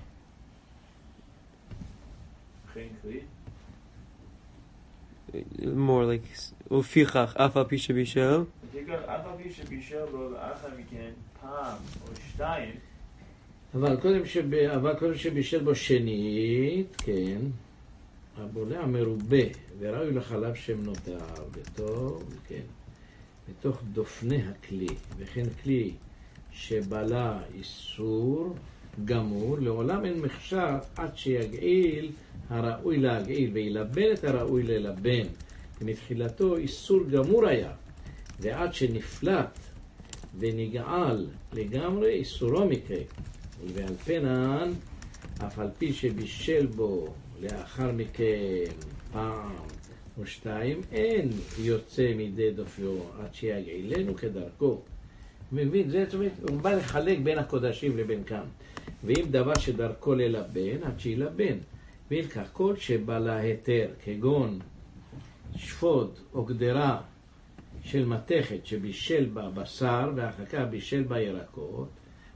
More like ופיכך, אף על פי שבישל. אף על פי שבישל לו לאחר מכן פעם או שתיים. אבל קודם שב... אבל קודם שבישל בו שנית, כן, הבולע מרובה וראוי לחלב שם נותר וטוב, כן. מתוך דופני הכלי, וכן כלי שבלה איסור גמור, לעולם אין מחשב עד שיגעיל הראוי להגעיל, וילבן את הראוי ללבן. ומתחילתו איסור גמור היה, ועד שנפלט ונגעל לגמרי איסורו מקרה. ועל פנן, אף על פי שבישל בו לאחר מכן פעם או שתיים, אין יוצא מידי דופיו עד שיגעילנו כדרכו. מבין, זה זאת אומרת, הוא בא לחלק בין הקודשים לבין כאן. ואם דבר שדרכו ללבן, עד שילבן. וילקח כל שבא להיתר, כגון שפוד או גדרה של מתכת שבישל בה בשר ואחר כך בישל בה ירקות,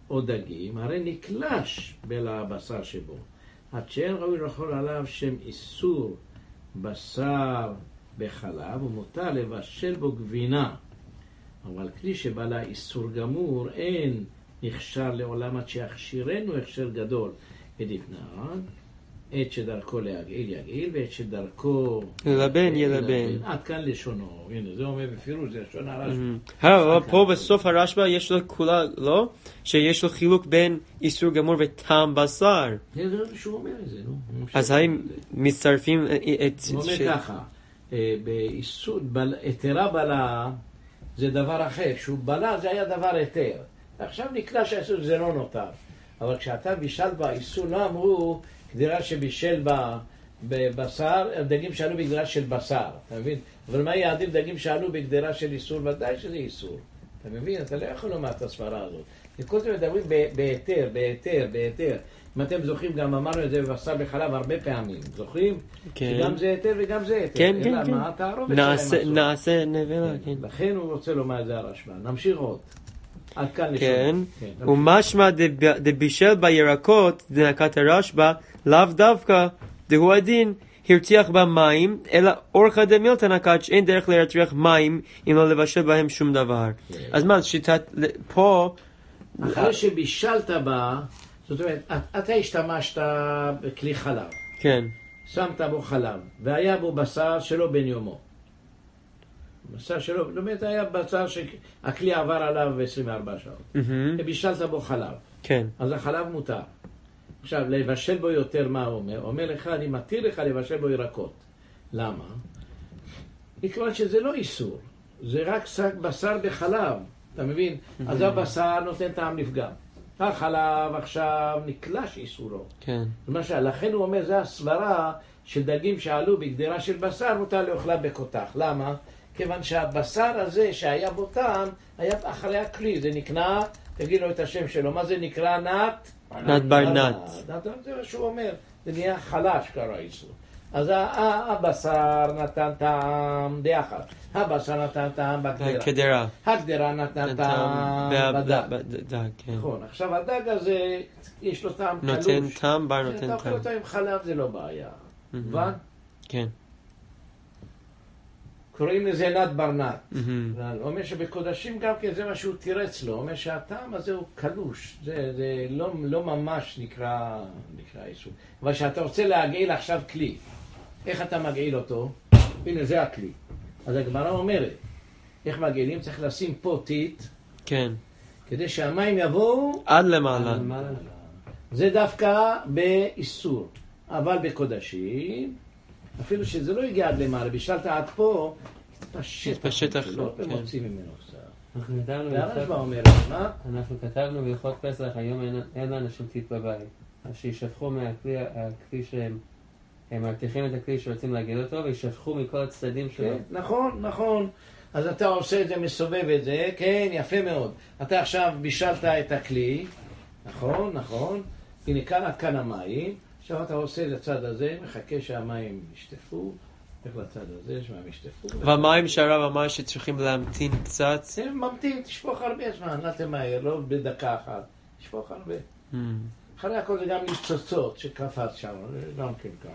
או דגים, הרי נקלש בלע הבשר שבו. עד שאין ראוי לאכול עליו שם איסור בשר בחלב, ומותר לבשל בו גבינה. אבל כלי שבעלה איסור גמור, אין נכשר לעולם עד שיכשירנו הכשר גדול. ודתנן, עת שדרכו להגעיל יגעיל, ועת שדרכו ללבן ילבן. עד כאן לשונו. הנה, זה אומר בפירוש, זה לשון הרשב"א. אבל פה בסוף הרשב"א יש לו כולה, לא? שיש לו חילוק בין איסור גמור וטעם בשר. זה זה שהוא אומר את זה, נו. אז האם מצטרפים את... הוא אומר ככה, באיסור, היתרה בלע זה דבר אחר. כשהוא בלע זה היה דבר היתר. עכשיו נקלע שהאיסור זה לא נותר. אבל כשאתה בישל באיסור, לא אמרו גדירה שבישל בבשר, דגים שעלו בגדירה של בשר, אתה מבין? אבל מה יעדיף דגים שעלו בגדירה של איסור? ודאי שזה איסור. אתה מבין? אתה לא יכול לומר את הסברה הזאת. כל זה מדברים בהיתר, בהיתר, בהיתר. אם אתם זוכרים, גם אמרנו את זה בבשר בחלב הרבה פעמים. זוכרים? כן. שגם זה היתר וגם זה היתר. כן, כן, כן. מה התערובת שלהם נעשה נבלה, כן. לכן הוא רוצה לומר את זה הרשב"א. נמשיך עוד. עד כאן לשון. כן. ומשמע דבישל בירקות, דנקת הרשב"א, לאו דווקא דהו הדין, הרתיח במים, אלא אורחא דמילתא נקת שאין דרך להרתיח מים אם לא לבשל בהם שום דבר. אז מה, שיטת, פה... אחרי שבישלת בה, זאת אומרת, אתה השתמשת בכלי חלב. כן. שמת בו חלב, והיה בו בשר שלא בן יומו. בשר שלא, זאת אומרת, היה בשר שהכלי עבר עליו עשרים וארבע שעות. ובישלת בו חלב. כן. אז החלב מותר. עכשיו, לבשל בו יותר, מה הוא אומר? הוא אומר לך, אני מתיר לך לבשל בו ירקות. למה? מכיוון שזה לא איסור. זה רק שק בשר בחלב. אתה מבין? אז הבשר נותן טעם לפגם. החלב עכשיו נקלש איסורו. כן. למשל, לכן הוא אומר, זה הסברה של דגים שעלו בגדירה של בשר, מותר לאוכלה בכותח. למה? כיוון שהבשר הזה שהיה בו טעם, היה אחרי הכלי. זה נקנה, תגיד לו את השם שלו. מה זה נקרא? נת? נת ברנט. זה מה שהוא אומר. זה נהיה חלש קרא איסור. אז הבשר נתן טעם די אחת. הבשר נתן טעם בגדירה. הגדירה נתן טעם בדג. נכון. עכשיו הדג הזה, יש לו טעם קלוש. נותן טעם, בר נותן טעם. אתה אוכל אותו עם חלב, זה לא בעיה. מובן? כן. קוראים לזה נת ברנט. הוא אומר שבקודשים גם כן זה מה שהוא תירץ לו. הוא אומר שהטעם הזה הוא קלוש. זה לא ממש נקרא איסור. אבל שאתה רוצה להגעיל עכשיו כלי. איך אתה מגעיל אותו? הנה זה הכלי. אז הגמרא אומרת, איך מגעילים? צריך לשים פה טיט. כן. כדי שהמים יבואו עד למעלה. זה דווקא באיסור. אבל בקודשים, אפילו שזה לא הגיע עד למעלה, בשלת עד פה, התפשט החלוק, כן. ומוצאים ממנו קצת. אנחנו כתבנו והרשב"א אומר, מה? אנחנו כתבנו בהלכות פסח, היום אין, אין לאנשים טיט בבית. אז שישפכו מהכלי, הכלי שהם הם מרתיחים את הכלי שרוצים להגיד אותו, וישפכו מכל הצדדים שלו. כן, נכון, נכון. אז אתה עושה את זה, מסובב את זה, כן, יפה מאוד. אתה עכשיו בישלת את הכלי, נכון, נכון. הנה כאן עד כאן המים. עכשיו אתה עושה את הצד הזה, מחכה שהמים ישטפו. איך לצד הזה, שהמים ישטפו. והמים שהרב אמר שצריכים להמתין קצת? הם ממתין, תשפוך הרבה זמן, לא תמהר, לא בדקה אחת. תשפוך הרבה. אחרי הכל זה גם ניצוצות שקפץ שם, גם כן כאן.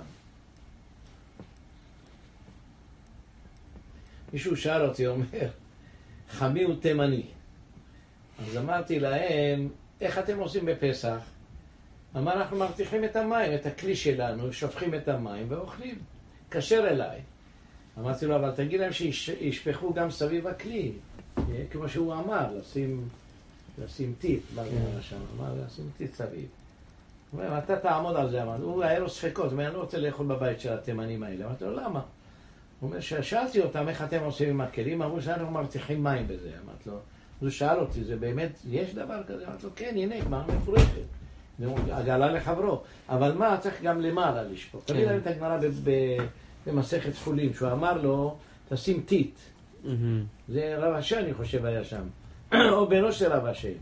מישהו שאל אותי, אומר, חמי הוא תימני. אז אמרתי להם, איך אתם עושים בפסח? אמר, אנחנו מרתיחים את המים, את הכלי שלנו, שופכים את המים ואוכלים. קשר אליי. אמרתי לו, אבל תגיד להם שישפכו גם סביב הכלי. כמו שהוא אמר, לשים, לשים טיט. אמר, לשים טיט סביב. הוא אומר, אתה תעמוד על זה. הוא היה לו ספקות, הוא אומר, אני לא רוצה לאכול בבית של התימנים האלה. אמרתי לו, למה? הוא אומר, ששאלתי אותם איך אתם עושים עם הכלים, אמרו שאנחנו מרתיחים מים בזה. אמרתי לו, הוא שאל אותי, זה באמת, יש דבר כזה? אמרתי לו, כן, הנה, מה מפורשת. הגלה לחברו. אבל מה, צריך גם למעלה לשפוך. תראי להם את הגמרא במסכת חולין, שהוא אמר לו, תשים טיט. זה רב אשר, אני חושב, היה שם. או בנו של רב אשר.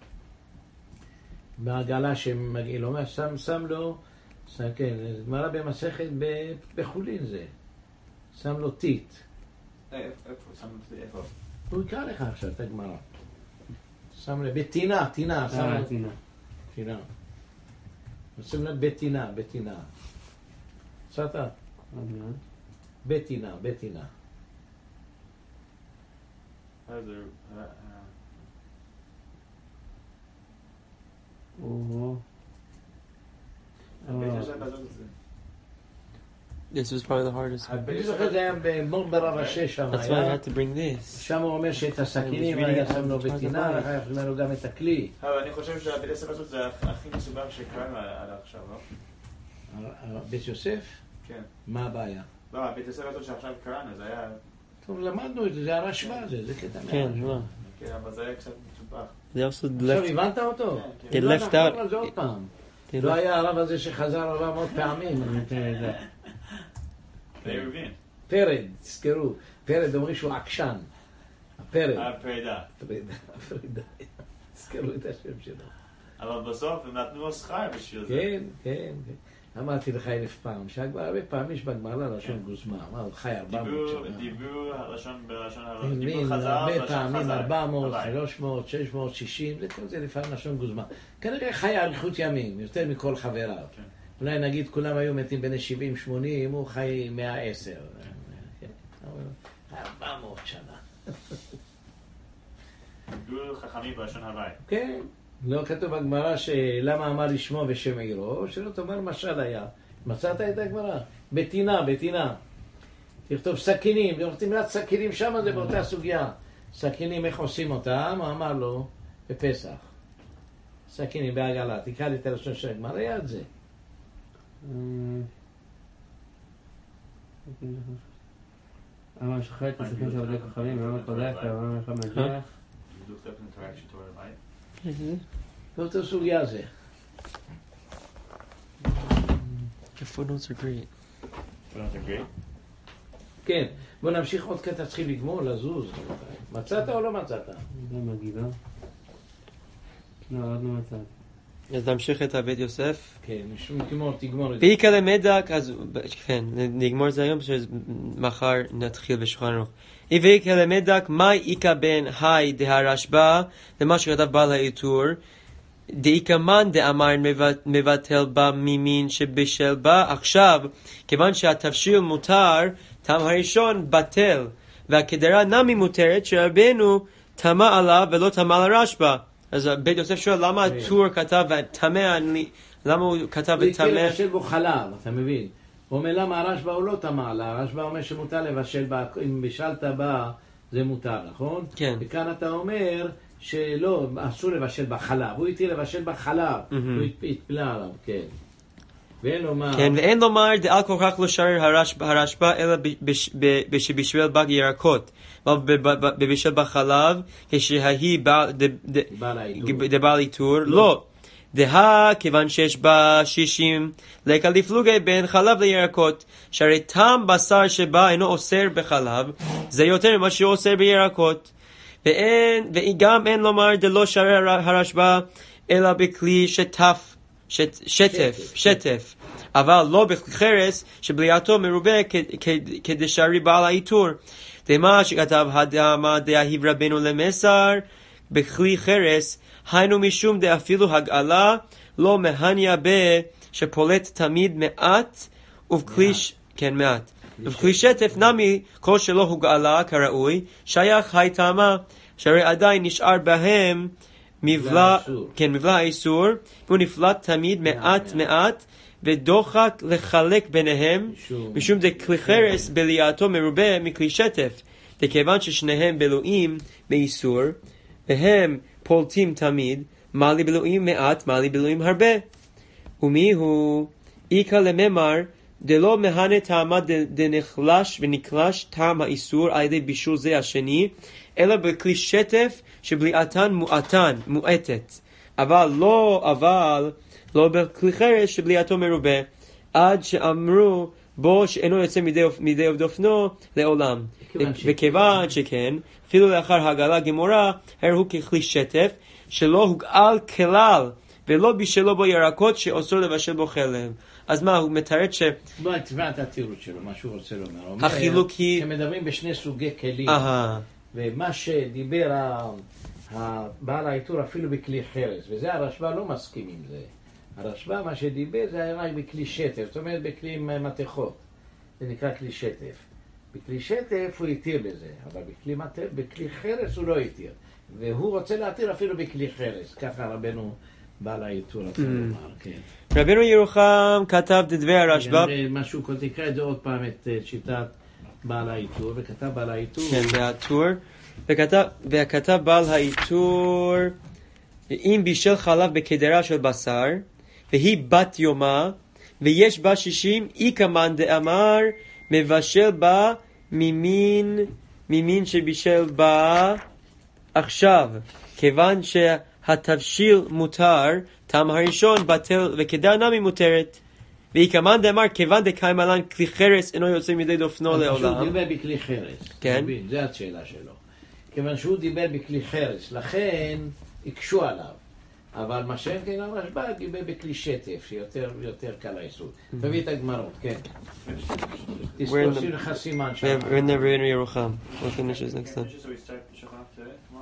בעגלה שמגעיל, הוא אומר, שם לו, כן, גמרא במסכת בחולין זה. שם לו טיט. איפה? שם לו טיט, איפה? הוא יקרא לך עכשיו את הגמרא. שם לב, בטינה, טינה, שם אה, לב. טינה. טינה. שים לב, בטינה, בטינה. מצאת? בטינה, בטינה. אז או. הבית יוסף לעשות את זה. This was probably the hardest one. אני זוכר זה היה במון ברב השש שם. That's why I had to bring this. שם הוא אומר שאת הסכינים היה שם לו בטינה, אחר כך לו גם את הכלי. אבל אני חושב שהבית יוסף לעשות זה הכי מסובך שקראנו עד עכשיו, לא? בית יוסף? כן. מה הבעיה? לא, הבית יוסף לעשות שעכשיו קראנו, זה היה... טוב, למדנו את זה, זה הרשב"א, זה קטע מהרשב"א. כן, מה? כן, אבל זה היה קצת מסובך. They also עכשיו left. הבנת אותו? They left out. על זה עוד פעם. They לא left. היה הרב הזה שחזר ארבע מאות פעמים. זה הבין. פרד, תזכרו, פרד אומרים שהוא עקשן. הפרד. הפרידה. פרידה, פרידה. תזכרו את השם שלו. אבל בסוף הם נתנו לו שכר בשביל זה. כן, כן, כן. אמרתי לך אלף פעם, שהגמרא הרבה פעמים יש בגמרא לשון גוזמה. מה, הוא חי ארבע מאות שנה. דיברו לשון בלשון הרב. מבין, דיברו חז"ל הרבה בלשון פעמים חז"ל. ארבע מאות, אבל. שלוש מאות, שש מאות, שישים, זה כל זה לפעמים לשון גוזמה. כנראה חי אריכות ימים, יותר מכל חבריו. כן. אולי נגיד כולם היו מתים בין שבעים שמונים, הוא חי מאה ועשר. ארבע מאות שנה. דיברו חכמים בלשון הוואי. כן, לא כתוב בגמרא שלמה אמר לשמו ושם עירו, שלא תאמר משל היה. מצאת את הגמרא? בטינה, בטינה. תכתוב סכינים, תכתוב מילת סכינים שם, זה באותה סוגיה. סכינים, איך עושים אותם? הוא אמר לו, בפסח. סכינים בעגלה, תקרא לי את הלשון של הגמרא, היה את זה. אמר שחרר את הסכין של עבודי כוכבים, ואמר קודק, ואמר לך מגיח. You looked up in the direction toward the light. באותה סוגיה זה. Your footnotes are great. That's great. כן, בוא נמשיך עוד קטע, צריכים לגמור, לזוז. מצאת או לא מצאת? זה מגיבה. לא, עוד לא מצאת. אז נמשיך את הבית יוסף. כן, משום כמו תגמור את זה. ואיקה למדק, אז כן, נגמור את זה היום, מחר נתחיל בשולחן ערוך. ואיקה למדק, מה איקה בין היי דהרשב"א, למה שכתב בעל העיטור, דאיקה מן דאמר מבטל בה ממין שבשל בה. עכשיו, כיוון שהתבשיל מותר, טעם הראשון בטל, והקדרה נמי מותרת, שרבנו תמה עליו ולא תמה על הרשב"א. אז בית יוסף שואל, למה הטור כתב ותמה, למה הוא כתב ותמה? הוא התחיל לבשל בו חלב, אתה מבין? הוא אומר, למה הרשב"א הוא לא תמה לה? הרשב"א אומר שמותר לבשל בה, אם בישלת בה, זה מותר, נכון? כן. וכאן אתה אומר שלא, אסור לבשל בה חלב. הוא התחיל לבשל בה חלב, הוא התפלה עליו, כן. ואין לומר... כן, ואין לומר דעל כל כך לא שרר הרשב"א, אלא בשביל בה ירקות. בבישל בחלב, כשהיא דבעל עיטור, לא. דהה, כיוון שיש בה שישים לקה לפלוגי בין חלב לירקות, שהרי טעם בשר שבה אינו אוסר בחלב, זה יותר ממה שהוא אוסר בירקות. ואין, וגם אין לומר דלא שרר הרשב"א, אלא בכלי שטף, שטף, שטף. אבל לא בכלי חרס, שבליעתו מרובה כדשארי בעל העיטור. דמה שכתב הדמה דאהיב רבנו למסר בכלי חרס, היינו משום דאפילו הגאלה לא מהניה ב שפולט תמיד מעט ובכלי ש... כן מעט ובכלי שטף נמי כל שלא הוגאלה כראוי שייך הייתמה שהרי עדיין נשאר בהם מבלע, כן מבלע האיסור והוא נפלט תמיד מעט מעט ודוחק לחלק ביניהם משום דכלי חרס בליעתו מרובה מכלי שטף וכיוון ששניהם בלועים באיסור והם פולטים תמיד מה לי בלועים מעט מה לי בלועים הרבה ומי הוא איקה לממר דלא מהנה טעמה דנחלש ונקלש טעם האיסור על ידי בישול זה השני אלא בכלי שטף שבליעתן מועטן מועטת אבל לא אבל לא בכלי חרס שבליעתו מרובה עד שאמרו בו שאינו יוצא מידי עובד אופנו לעולם וכיוון שכן אפילו לאחר הגאלה גמורה הראו ככלי שטף שלא הוגאל כלל ולא בישלו בו ירקות שאוסר לבשל בו חלב. אז מה הוא מתארת ש... בוא תשמע את התירוץ שלו, מה שהוא רוצה לומר. החילוק היא... שמדברים בשני סוגי כלים. אהה. ומה שדיבר בעל העיטור אפילו בכלי חרס, וזה הרשב"א לא מסכים עם זה. הרשב"א מה שדיבר זה היה רק בכלי שטף, זאת אומרת בכלי מתכות, זה נקרא כלי שטף. בכלי שטף הוא התיר לזה, אבל בכלי, מתף, בכלי חרס הוא לא התיר. והוא רוצה להתיר אפילו בכלי חרס, ככה רבנו בעל העיטור רוצה לומר, כן. רבנו ירוחם כתב דברי הרשב"א. משהו, תקרא את זה עוד פעם, את שיטת בעל העיטור, וכתב בעל העיטור. כן, והטור. וכתב, וכתב בעל העיטור, אם בישל חלב בקדרה של בשר, והיא בת יומה, ויש בה שישים, איקא מאן דאמר, מבשל בה ממין, ממין שבישל בה עכשיו. כיוון שהתבשיל מותר, טעם הראשון בטל, וקדר נמי מותרת. ואיקא מאן דאמר, כיוון דקיימא לן כלי חרס אינו יוצא מידי דופנו לעולם. הוא דיבר בכלי חרס. כן. זה השאלה שלו. כיוון שהוא דיבר בכלי חרס, לכן הקשו עליו. אבל מה שאין כן הרשב"א דיבר בכלי שטף, שיותר יותר קל האיסור. תביא את הגמרות, כן. תסתוסי לך סימן שם. We're in the Renu Yerucham. We'll finish this next time.